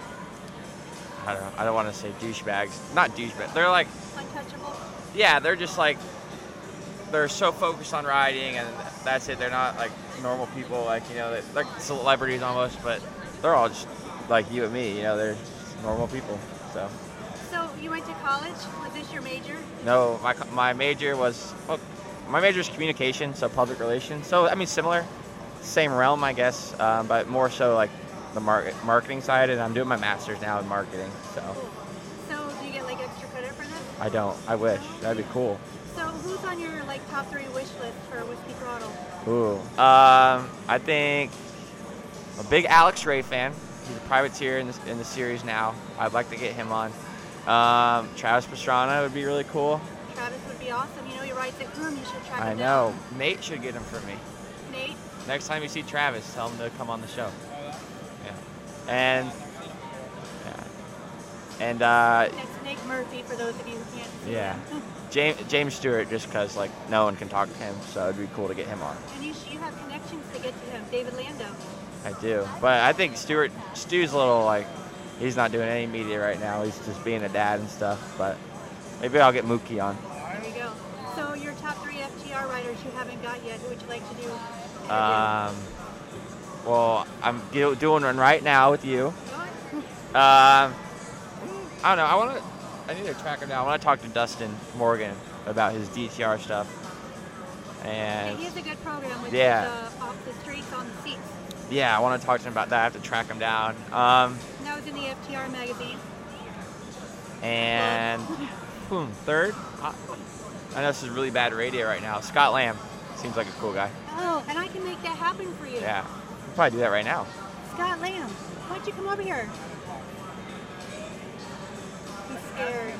I don't know, I don't want to say douchebags, not douchebags, they're like,
Untouchable.
yeah, they're just like, they're so focused on riding and that's it. They're not like normal people, like, you know, they're like celebrities almost, but they're all just like you and me, you know, they're just normal people, so.
So you went to college. Was this your major?
No, my my major was, well, my major is communication, so public relations. So, I mean, similar, same realm, I guess, um, but more so like the mar- marketing side, and I'm doing my master's now in marketing, so.
So do you get like extra credit for this?
I don't. I wish. That'd be cool.
So who's on your like top three wish list for Whiskey Throttle?
Ooh. Um, I think I'm a big Alex Ray fan. He's a privateer in, this, in the series now. I'd like to get him on. Um, Travis Pastrana would be really cool.
Travis would be awesome. You know he rides at Groom. You should try
I
him
know. Nate should get him for me.
down. Nate.
Next time you see Travis, tell him to come on the show. Yeah. And yeah. And uh,
That's Nate Murphy for those of you who can't see
yeah.
him.
James James Stewart, just because like no one can talk to him, so it'd be cool to get him on.
And you, sh- you have connections to get to him. David Lando.
I do, but I think Stewart Stu's a little like he's not doing any media right now. He's just being a dad and stuff. But maybe I'll get Mookie on.
There you go. So your top three F T R riders you haven't got yet. Who would you like to do?
Um, well, I'm do- doing one right now with you. Um, I don't know. I want to. I need to track him down. I want to talk to Dustin Morgan about his D T R stuff. And
he has a good program with
yeah.
his, uh, off the streets on the seats.
yeah, I want to talk to him about that. I have to track him down. Um,
And that was in the F T R magazine.
and boom, third. I, I know this is really bad radio right now. Scott Lamb seems like a cool guy.
Oh, and I can make that happen for you.
Yeah, I'll probably do that right now.
Scott Lamb, why don't you come over here? He's scared.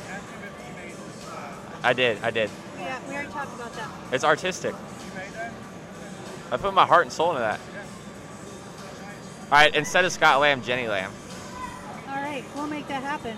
I did. I did.
Yeah, we already talked about that.
It's artistic. I put my heart and soul into that. All right, instead of Scott Lamb, Jenny Lamb.
All right, we'll make that happen.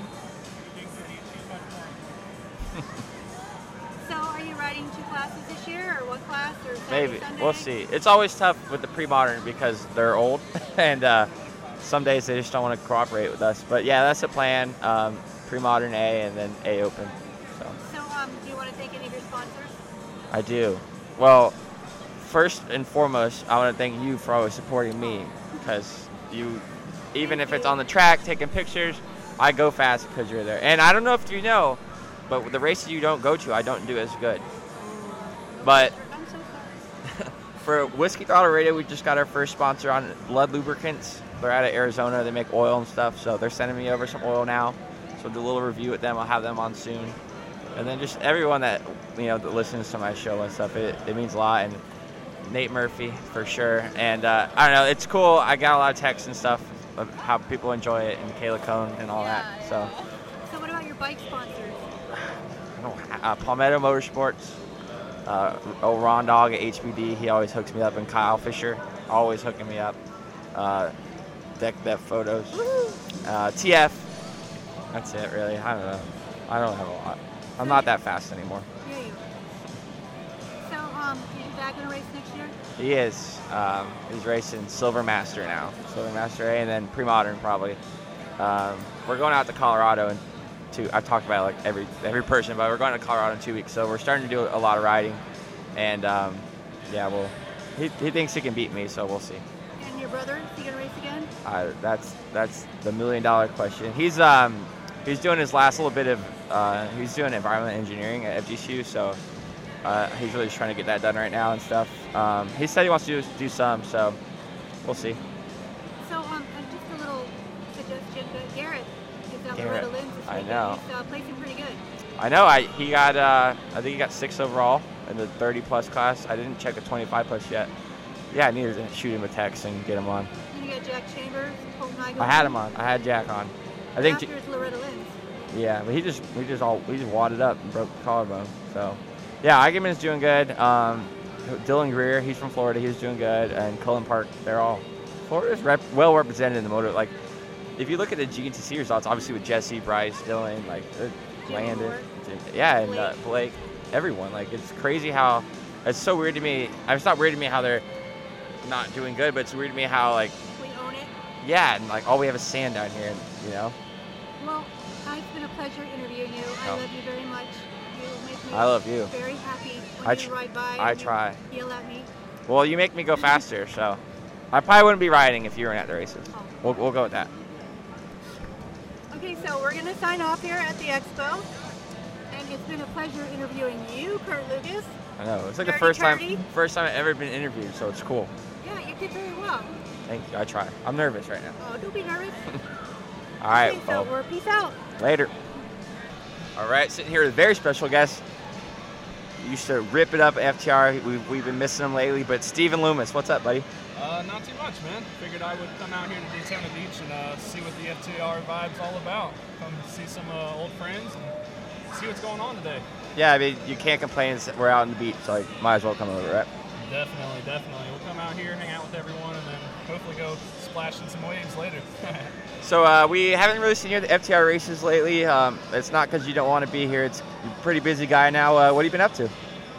So, are you riding two classes this year, or one class, or Saturday,
Maybe.
Sunday?
We'll see. It's always tough with the pre-modern because they're old, and uh, some days they just don't want to cooperate with us. But yeah, that's the plan. Um, pre-modern A and then A Open. So
So, um, do you want to thank any of your sponsors?
I do. Well, first and foremost, I want to thank you for always supporting me because you, even if it's on the track, taking pictures, I go fast because you're there. And I don't know if you know, but with the races you don't go to, I don't do as good. But
I'm so sorry.
for Whiskey Throttle Radio, we just got our first sponsor on Blood Lubricants. They're out of Arizona. They make oil and stuff, so they're sending me over some oil now. So I'll do a little review with them. I'll have them on soon. And then just everyone that, you know, that listens to my show and stuff, it, it means a lot. And Nate Murphy, for sure. And uh, I don't know, it's cool. I got a lot of texts and stuff of how people enjoy it, and Kayla Cohn and all
Yeah,
that. So,
So, what about your bike sponsors?
I don't uh, Palmetto Motorsports, uh, old Ron Dog at H B D, he always hooks me up, and Kyle Fisher, always hooking me up. Uh, Deck Dev Photos. Uh, T F, that's it, really. I don't know. I don't have a lot. I'm not that fast anymore.
Yeah, you. So, um, dad going to race next year?
He is. Um, he's racing Silver Master now. Silver Master A and then Pre-Modern probably. Um, we're going out to Colorado in two. I've talked about it like every every person, but we're going to Colorado in two weeks. So we're starting to do a lot of riding. And um, yeah, well, he, he thinks he can beat me, so we'll see.
And your brother, is he going to race again?
Uh, that's that's the million dollar question. He's um he's doing his last little bit of uh, he's doing environmental engineering at F G C U, so uh, he's really just trying to get that done right now and stuff. Um, he said he wants to do, do some, so we'll see.
So um, and just a little suggestion, but Garrett is out
Garrett,
Loretta Lynn's this
I
weekend.
know.
He's uh, placing pretty good.
I know. I he got uh, I think he got six overall in the thirty plus class. I didn't check the twenty-five plus yet. Yeah, I needed to shoot him a text and get him on.
Then you got Jack Chambers, Colton Igoe.
I had him on. I had Jack on. I think.
After is Loretta Lynn's.
Yeah, but he just he just all he just wadded up and broke the collarbone. So, yeah, Eigenman is doing good. Um, Dylan Greer, he's from Florida, he's doing good, and Cullen Park, they're all Florida's rep, well represented in the motor. Like, if you look at the G N C C results, obviously with Jesse, Bryce, Dylan, like uh, Landon, yeah, and uh, Blake, everyone. Like, it's crazy how it's so weird to me. It's not weird to me how they're not doing good, but it's weird to me how like
we own it.
Yeah, and like all we have is sand down here, you know.
Well, it's been a pleasure interviewing you. I
Oh.
love you very much. You make me
I love you.
very happy when
I
you
tr-
ride by.
I
and you
try.
Yell at me.
Well, you make me go faster, so I probably wouldn't be riding if you weren't at the races. We'll, we'll go with that.
Okay, so we're going to sign off here at the expo. And it's been a pleasure interviewing you, Kurt Lucas.
I know. It's like the
Dirty
first time
Curdy.
first time I've ever been interviewed, so it's cool.
Yeah, you did very well.
Thank you. I try. I'm nervous right now.
Oh, don't be nervous.
All right.
Okay, so
well,
we're peace out.
later. All right, sitting here with a very special guest. Used to rip it up at F T R. We've, we've been missing him lately, but Stephen Loomis, what's up, buddy?
Uh, not too much, man. Figured I would come out here to Daytona Beach and uh, see what the F T R vibe's all about. Come see some uh, old friends and see what's going on today.
Yeah, I mean, you can't complain. It's- We're out on the beach, so like, might as well come over, right?
Definitely, definitely. We'll come out here, hang out with everyone, and then hopefully go splash in some waves later.
So uh, we haven't really seen you at the F T R races lately. Um, it's not because you don't want to be here. It's you're a pretty busy guy now. Uh, what have you been up to?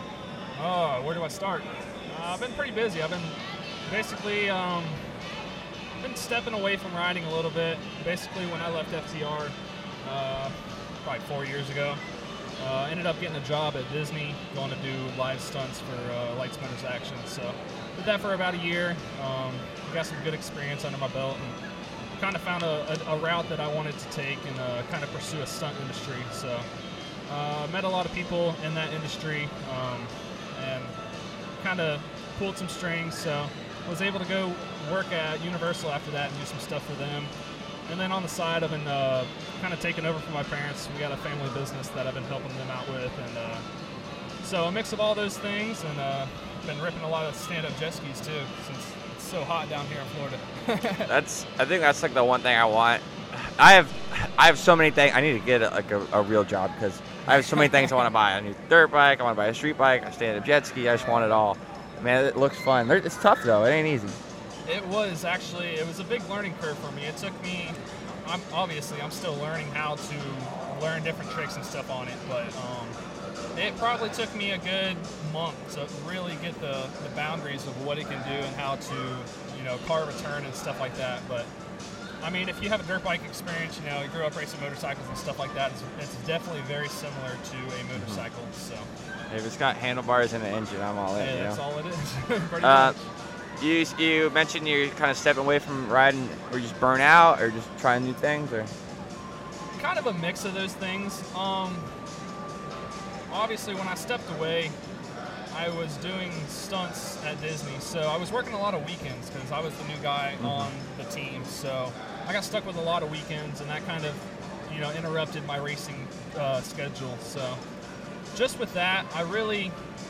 Oh, where do I start? Uh, I've been pretty busy. I've been basically um, been stepping away from riding a little bit. Basically, when I left F T R, uh, probably four years ago, uh, ended up getting a job at Disney, going to do live stunts for uh, Lights Motors Action. So did that for about a year. Um, got some good experience under my belt, and kind of found a, a, a route that I wanted to take and uh, kind of pursue a stunt industry. So uh, met a lot of people in that industry. Um, and kind of pulled some strings, so was able to go work at Universal after that and do some stuff for them. And then on the side, I've been uh, kind of taking over for my parents. We got a family business that I've been helping them out with, and uh, so a mix of all those things, and uh, been ripping a lot of stand-up jet skis too, since it's so hot down here in Florida.
That's. I think that's like the one thing I want. I have. I have so many things. I need to get a, like a, a real job because I have so many things I want to buy. I need a dirt bike. I want to buy a street bike. A stand-up jet ski. I just want it all. Man, it looks fun. It's tough though. It ain't easy.
It was actually, it was a big learning curve for me. It took me, I'm obviously, I'm still learning how to learn different tricks and stuff on it, but um, it probably took me a good month to really get the, the boundaries of what it can do and how to, you know, carve a turn and stuff like that. But I mean, if you have a dirt bike experience, you know, you grew up racing motorcycles and stuff like that, it's, it's definitely very similar to a motorcycle. So
If it's got handlebars and an engine, I'm all in.
yeah,
you
that's
know?
all it is. Pretty
Uh,
much.
you you mentioned you're kind of stepping away from riding, or just burn out, or just trying new things, or
Kind of a mix of those things. Um, obviously, when I stepped away, I was doing stunts at Disney, so I was working a lot of weekends because I was the new guy
Mm-hmm.
on the team. So I got stuck with a lot of weekends, and that kind of, you know, interrupted my racing uh, schedule. So just with that, I really,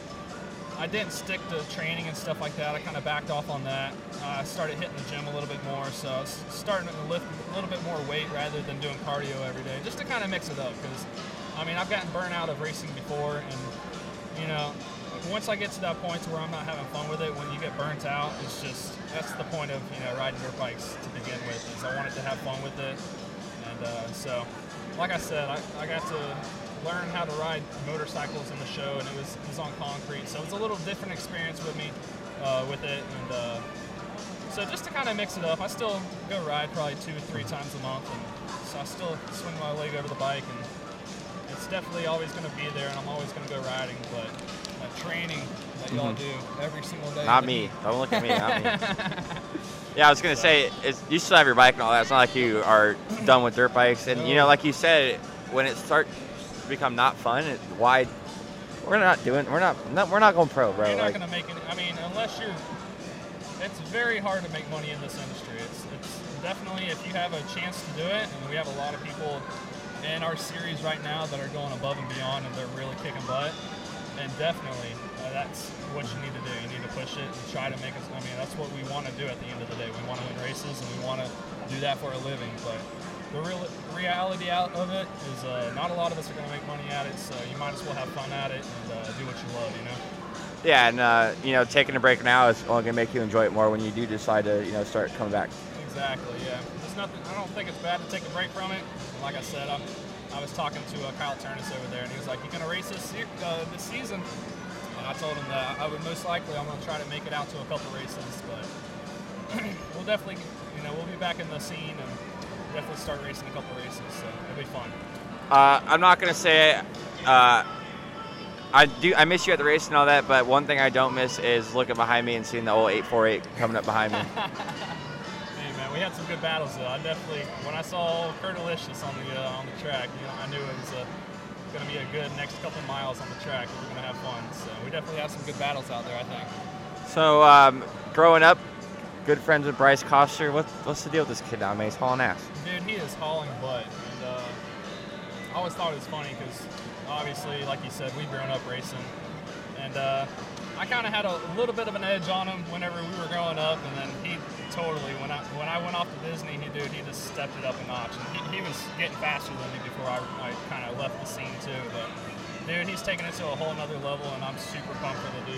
I didn't stick to training and stuff like that. I kind of backed off on that. I uh, started hitting the gym a little bit more, so I was starting to lift a little bit more weight rather than doing cardio every day, just to kind of mix it up. Because, I mean, I've gotten burnt out of racing before, and, you know, once I get to that point to where I'm not having fun with it, when you get burnt out, it's just, that's the point of, you know, riding dirt bikes to begin with, is I wanted to have fun with it. And uh, so, like I said, I, I got to learn how to ride motorcycles in the show, and it was, it was on concrete. So it was a little different experience with me uh, with it. And uh, so just to kind of mix it up, I still go ride probably two or three times a month. And so I still swing my leg over the bike, and it's definitely always going to be there, and I'm always going to go riding. But that training that y'all
Mhm.
do every single day.
Not me. Don't look at me. Not me. Yeah, I was gonna say, it's, you still have your bike and all that. It's not like you are done with dirt bikes. And you know, like you said, when it starts to become not fun, it, why? We're not doing. We're not. not we're not going pro, bro.
You're not
Like,
going to make it. I mean, unless you're. It's very hard to make money in this industry. It's, it's definitely, if you have a chance to do it, and we have a lot of people in our series right now that are going above and beyond, and they're really kicking butt. And definitely, uh, that's what you need to do. You need to push it and try to make us. I mean, that's what we want to do at the end of the day. We want to win races, and we want to do that for a living. But the real reality out of it is uh, not a lot of us are going to make money at it. So you might as well have fun at it and uh, do what you love. You know.
yeah, and uh, you know, taking a break now is only gonna make you enjoy it more when you do decide to, you know, start coming back.
Exactly. Yeah. There's nothing. I don't think it's bad to take a break from it. Like I said, I'm. I was talking to uh, Kyle Turnus over there, and he was like, "You gonna race this se- uh, this season?" And I told him that I would most likely I'm gonna try to make it out to a couple races, but we'll definitely, you know, we'll be back in the scene and definitely start racing a couple races, so it'll be fun.
Uh, I'm not gonna say. Uh, I do. I miss you at the race and all that, but one thing I don't miss is looking behind me and seeing the old eight forty-eight coming up behind me.
Hey man, we had some good battles though. I definitely, when I saw Kurt Alicious on the uh, on the track, you know, I knew it was uh, going to be a good next couple miles on the track. We were going to have fun. So we definitely have some good battles out there, I think.
So, um, growing up, good friends with Bryce Coster. What, what's the deal with this kid now, man? He's hauling ass.
Dude, he is hauling butt. And uh, I always thought it was funny because obviously, like you said, we've grown up racing. And uh, I kind of had a little bit of an edge on him whenever we were growing up. And then he totally, when I when I went off to Disney, he dude, he just stepped it up a notch. And he, he was getting faster than me before I, I kind of left the scene too. But dude, he's taking it to a whole nother level, and I'm super pumped for the dude.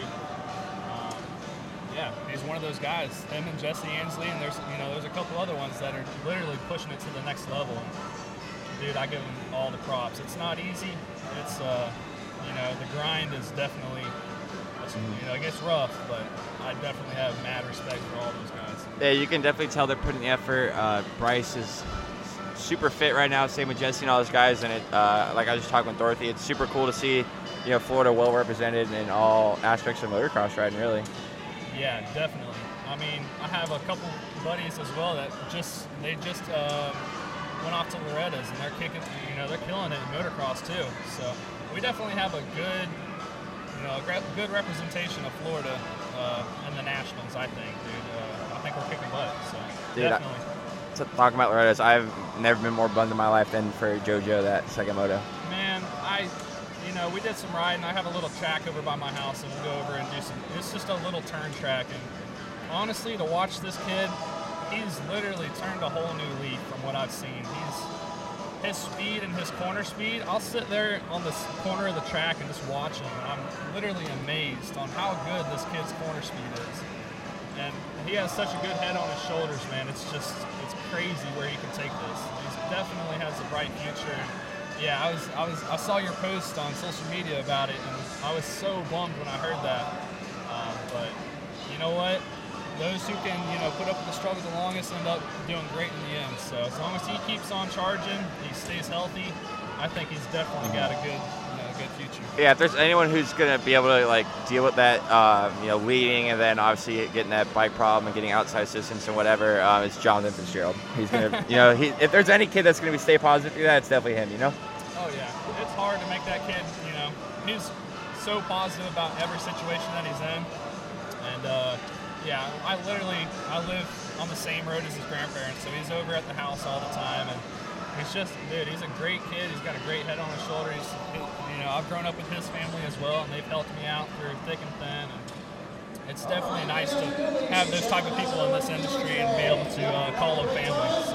Um, yeah, he's one of those guys. Him and Jesse Ansley, and there's you know there's a couple other ones that are literally pushing it to the next level. And dude, I give him all the props. It's not easy. It's uh, you know the grind is definitely. You know, it gets rough, but I definitely have mad respect for all those guys.
Yeah, you can definitely tell they're putting the effort. Uh, Bryce is super fit right now, same with Jesse and all those guys. And it, uh, like I was just talking with Dorothy, it's super cool to see, you know, Florida well represented in all aspects of motocross riding, really.
Yeah, definitely. I mean, I have a couple buddies as well that just they just uh, went off to Loretta's, and they're kicking. You know, they're killing it in motocross too. So we definitely have a good. You know, a good representation of Florida uh, in the Nationals, I think, dude. Uh, I think we're kicking butt, so
Dude,
definitely.
I, so talking about Loretta's, I've never been more bummed in my life than for JoJo that second moto.
Man, I, you know, we did some riding. I have a little track over by my house, and we'll go over and do some. It's just a little turn track, and honestly, to watch this kid, he's literally turned a whole new leaf from what I've seen. He's his speed and his corner speed, I'll sit there on this corner of the track and just watch him, and I'm literally amazed on how good this kid's corner speed is. And he has such a good head on his shoulders, man. It's just, it's crazy where he can take this. He definitely has a bright future. Yeah, I was, I was, I saw your post on social media about it, and I was so bummed when I heard that. Um, but you know what? Those who can, you know, put up with the struggle the longest end up doing great in the end. So as long as he keeps on charging, he stays healthy, I think he's definitely got a good, you know, good future.
Yeah, if there's anyone who's going to be able to, like, deal with that, uh, you know, leading and then obviously getting that bike problem and getting outside assistance and whatever, um, it's Jonathan Fitzgerald. He's going to, you know, he, if there's any kid that's going to be stay positive through that, it's definitely him, you know?
Oh, yeah. It's hard to make that kid, you know, he's so positive about every situation that he's in. And, uh, yeah, I literally, I live on the same road as his grandparents, so he's over at the house all the time, and he's just, dude, he's a great kid. He's got a great head on his shoulder. He's, you know, I've grown up with his family as well, and they've helped me out through thick and thin, and it's definitely nice to have those type of people in this industry and be able to uh, call them family. So.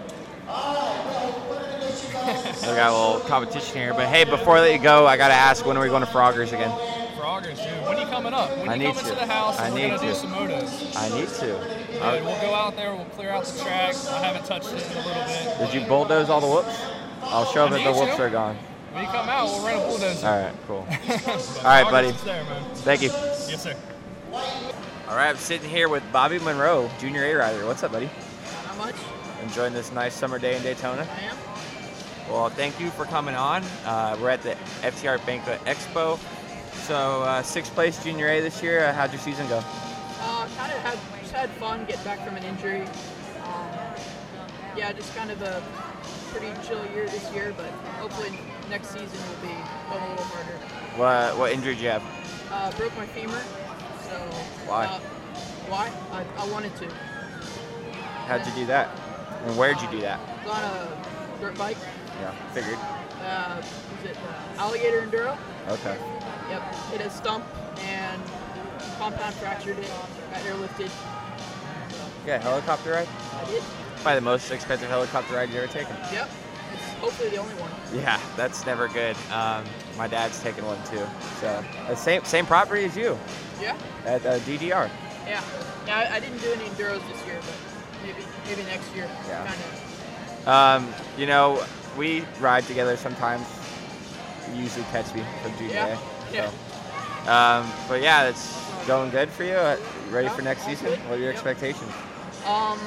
We got a little competition here, but hey, before I let you go, I got to ask, when are we going to Froggers again?
Froggers, dude. When are you coming up? When
I
are you
need
coming
to.
to the house?
I
And
need
we're gonna
to.
do some motos.
I need to.
Dude,
Uh,
we'll go out there. We'll clear out the track. I haven't touched it in a little bit.
Did you bulldoze all the whoops? I'll show
I
them that the
need
whoops
to.
are gone.
When you come out, we'll run a bulldozer.
All right, cool. All right, buddy.
There, man.
Thank you.
Yes, sir.
All right, I'm sitting here with Bobby Monroe, Junior A rider. What's up, buddy?
Not much.
Enjoying this nice summer day in Daytona?
I am.
Well, thank you for coming on. Uh, we're at the F T R Banquet Expo. So, uh, sixth place Junior A this year. Uh, how'd your season go?
Uh, kind of had just had fun getting back from an injury. Um, yeah, just kind of a pretty chill year this year, but hopefully next season will be a little harder.
What what injury did you have?
Uh, broke my femur. So.
Why?
Uh, why? I, I wanted to.
How'd you do that? And where'd you do that?
Was on a dirt bike.
Yeah, figured.
Uh, was it uh, Alligator Enduro?
Okay.
Yep, hit a stump and compound fractured it, got airlifted.
Yeah, helicopter ride?
I did.
Probably the most expensive helicopter ride you've ever taken.
Yep, it's hopefully the only one.
Yeah, that's never good. Um, my dad's taken one too. So, uh, same same property as you.
Yeah?
At uh, D D R.
Yeah. Yeah, I, I didn't do any enduros this year, but maybe maybe next year.
Yeah.
Kind of.
Um, you know, we ride together sometimes. You usually catch me from Junior
Yeah.
A.
Yeah.
So. Um, but yeah, it's going good for you. Uh, ready
Yeah,
for next
all
season?
good.
What are your
Yep.
expectations?
Um,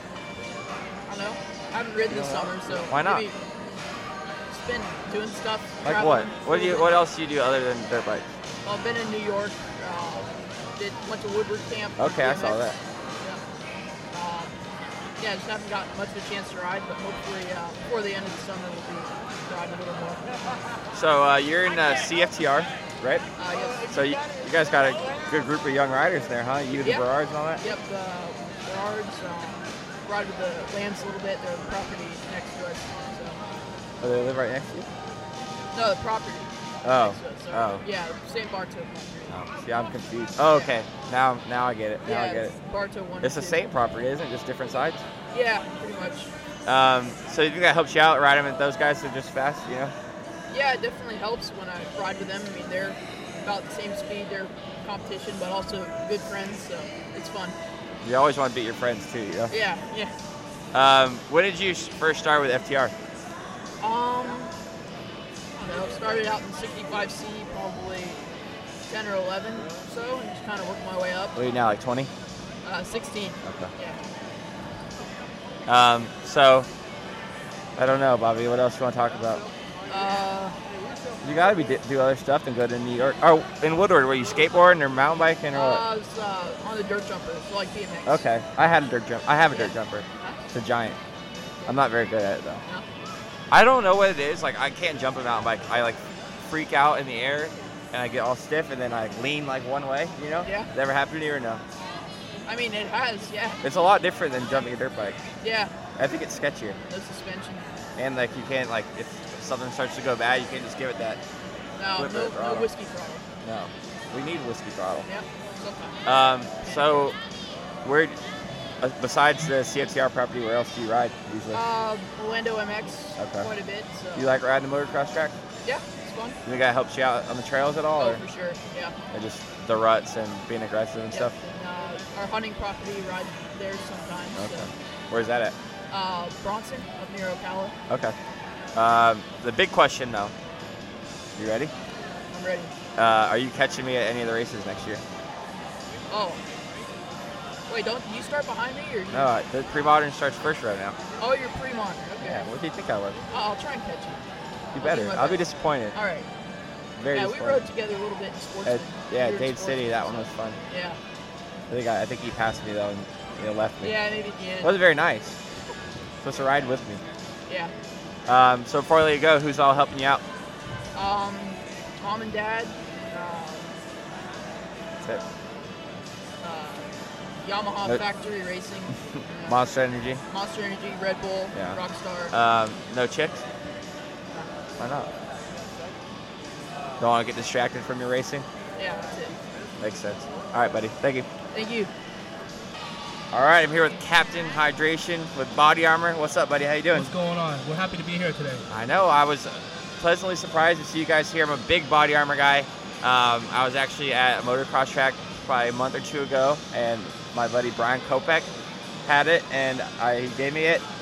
I don't know. I haven't ridden this summer, so
Why not?
maybe just been doing stuff.
Like what?
traveling.
What do you? What else do you do other than dirt bikes?
Well, I've been in New York. Uh, did went to Woodward Camp.
Okay, I
B M X.
saw that.
Yeah. Um, yeah, just haven't got much of a chance to ride, but hopefully uh, before the end of the summer we'll be riding a little more.
So uh, you're in uh, C F T R, right?
Uh, yes.
So you, you guys got a good group of young riders there, huh? You and
Yep.
the Berards and all that?
Yep, the Berards, um, ride with the Lambs a little bit. They're the property next to us. So.
Oh, they live right next to you?
No, the property.
Oh.
next to us, so,
Oh.
Yeah, Saint Bartow.
Oh, see, I'm confused. Oh, okay. Now, now I get it. Now
Yeah,
I get it.
it's Bartow one.
It's the
two.
same property, isn't it? Just different sides.
Yeah, pretty much.
Um, so you think that helps you out riding with those guys who are just fast, you know?
Yeah, it definitely helps when I ride with them. I mean, they're about the same speed. They're competition, but also good friends, so it's fun.
You always want to beat your friends too, you know?
Yeah, yeah.
Um, when did you s- first start with F T R?
Um, I don't know, started out in sixty-five C, probably ten or eleven or so, and just kind of worked my way up.
What are you now, like twenty?
Uh, sixteen.
Okay.
Yeah.
Um, so, I don't know, Bobby. What else do you want to talk about?
Uh,
You gotta be di- do other stuff than go to New York. Oh, in Woodward, were you skateboarding or mountain biking or
uh,
what?
I was uh, on the dirt jumper, so like B M X.
Okay, I had a dirt jump. I have a dirt jumper. It's a giant. I'm not very good at it though.
No?
I don't know what it is. Like I can't jump a mountain bike. I like freak out in the air, and I get all stiff, and then I lean like one way. You know?
Yeah.
Never happened to you or no?
I mean, it has, yeah.
It's a lot different than jumping a dirt bike.
Yeah,
I think it's sketchier,
no suspension.
and like you can't like if something starts to go bad, you can't just give it that.
No,
Flip
no,
it,
no
throttle.
whiskey throttle.
No, we need whiskey throttle.
Yeah, sometimes.
Um, so, where, uh, besides the C F T R property, where else do you ride usually?
Uh, Orlando M X
Okay.
quite a bit. So.
Do you like riding the motocross track?
Yeah, it's fun.
You think that helps you out on the trails at all?
Oh,
or,
for sure. Yeah.
or just the ruts and being aggressive and
Yeah.
stuff?
And, uh, our hunting property ride there sometimes.
Okay.
So.
Where's that at?
Uh, Bronson up near Ocala.
Okay. Um, the big question though. You ready?
I'm ready.
Uh, are you catching me at any of the races next year?
Oh. Wait, don't you start behind me or? You...
No, the pre-modern starts first right now.
Oh, you're pre-modern. Okay.
Yeah. What do you think I was?
I'll try and catch you.
You
I'll
better.
do my
I'll be
best.
disappointed.
All right.
Very
yeah, we
disappointed.
rode together a little bit in sports.
At, yeah, Dade City, that one was fun.
Yeah.
I think I, I think he passed me though and you know, left me.
Yeah, maybe at the end.
It wasn't very nice. Supposed to ride with me.
Yeah.
Um, so before I let you go, who's all helping you out?
Um, mom and dad. Uh,
That's it.
uh, Yamaha
No-
Factory Racing. uh,
Monster Energy.
Monster Energy, Red Bull,
Yeah.
Rockstar.
Um, no chicks? Why not? Don't want to get distracted from your racing?
yeah, that's it.
Makes sense. All right, buddy. Thank you.
Thank you.
All right, I'm here with Captain Hydration with Body Armor. What's up, buddy? How you doing?
What's going on? We're happy to be here today.
I know. I was pleasantly surprised to see you guys here. I'm a big Body Armor guy. Um, I was actually at a motocross track probably a month or two ago, and my buddy Brian Kopech had it, and I, he gave me it,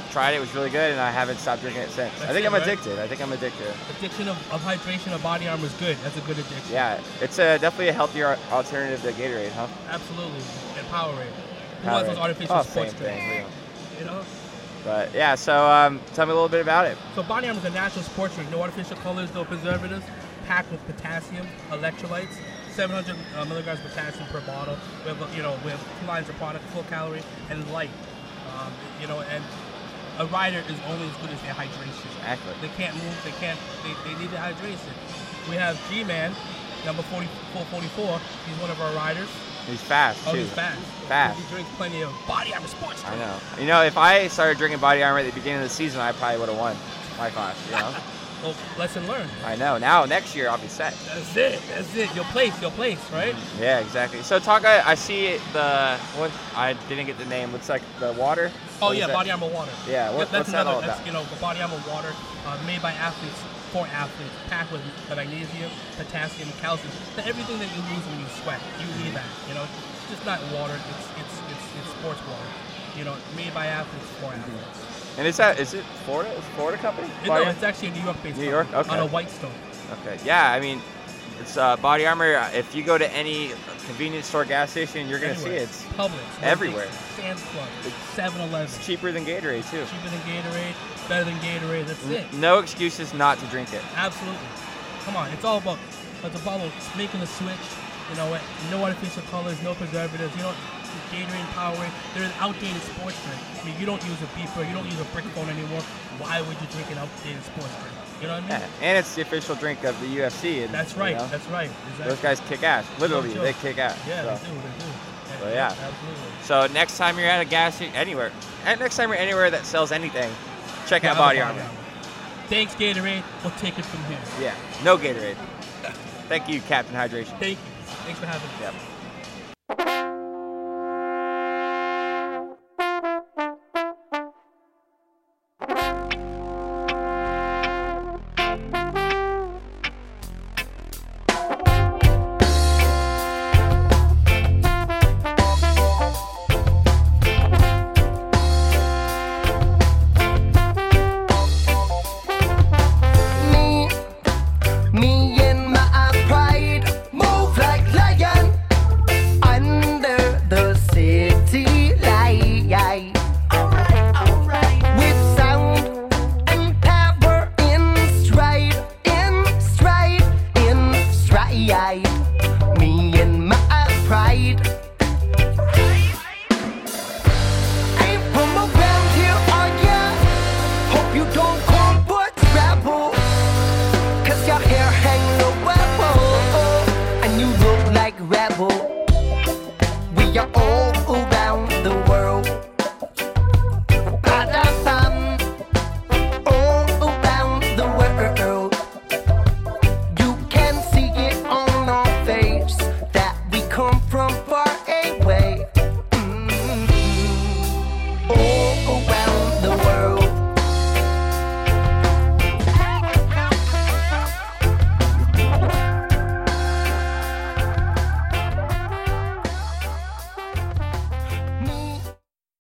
tried it. It was really good, and I haven't stopped drinking it since.
That's
I think
it,
I'm
right?
addicted. I think I'm addicted.
Addiction of, of hydration of Body Armor is good. That's a good addiction.
Yeah, it's a, definitely a healthier alternative to Gatorade, huh?
Absolutely. And Powerade. Who wants those
Powerade.
artificial
Oh,
sports
same
drinks?
thing,
You know?
But yeah, so um, tell me a little bit about it.
So Body Armor is a natural sports drink. No artificial colors, no preservatives. Packed with potassium, electrolytes, seven hundred uh, milligrams of potassium per bottle. We have, you know, we have two lines of product, full calorie and light. Um, you know, and a rider is only as good as their hydration.
Exactly.
They can't move. They can't. They, they need the hydration. We have G-Man, number forty-four forty-four. He's one of our riders.
He's fast,
Oh,
too.
he's fast.
Fast.
He drinks plenty of Body Armor sports
I
drink.
know. You know, if I started drinking Body Armor at the beginning of the season, I probably would have won my class, you know?
Well, lesson learned.
I know. Now, next year, I'll be set.
That's it. That's it. Your place. Your place, right?
Yeah, exactly. So, talk, I, I see the, what, I didn't get the name. Looks like the water.
Oh
What is
yeah,
that?
Body Armor water.
Yeah, what-
that's
what's that
another.
all
that's
about?
you know, the Body Armor water uh, made by athletes for athletes, packed with the magnesium, potassium, calcium, the, everything that you lose when you sweat. You need that. You know, it's just not water. It's it's it's, it's sports water. You know, made by athletes for athletes.
And is that, is it Florida? Is it a Florida company?
No,
Body Armor?
it's actually a New York-based.
New York?
company,
Okay.
On a Whitestone.
Okay. Yeah, I mean, it's uh, Body Armor. If you go to any convenience store, gas station, you're gonna see
Anywhere.
it. It's
Publix,
everywhere.
Sam's Club, seven eleven.
It's cheaper than Gatorade too.
Cheaper than Gatorade, better than Gatorade. That's it.
No excuses not to drink it.
Absolutely. Come on, it's all about it's about making the switch. You know, no artificial colors, no preservatives. You know, Gatorade, Powerade, they're an outdated sports drink. I mean, you don't use a beeper, you don't use a brick phone anymore. Why would you drink an outdated sports drink? You know what I mean?
Yeah, and it's the official drink of the U F C. And,
That's right.
you know,
That's right. Exactly.
Those guys kick ass. Literally,
No
they
joke.
kick ass.
Yeah,
so.
they do. They do.
So yeah.
Absolutely.
So next time you're at a gas station, anywhere, and next time you're anywhere that sells anything, check out Body Armor.
Thanks, Gatorade. We'll take it from here.
Yeah, no Gatorade. Thank you, Captain Hydration.
Thank you. Thanks for having me.
Yep.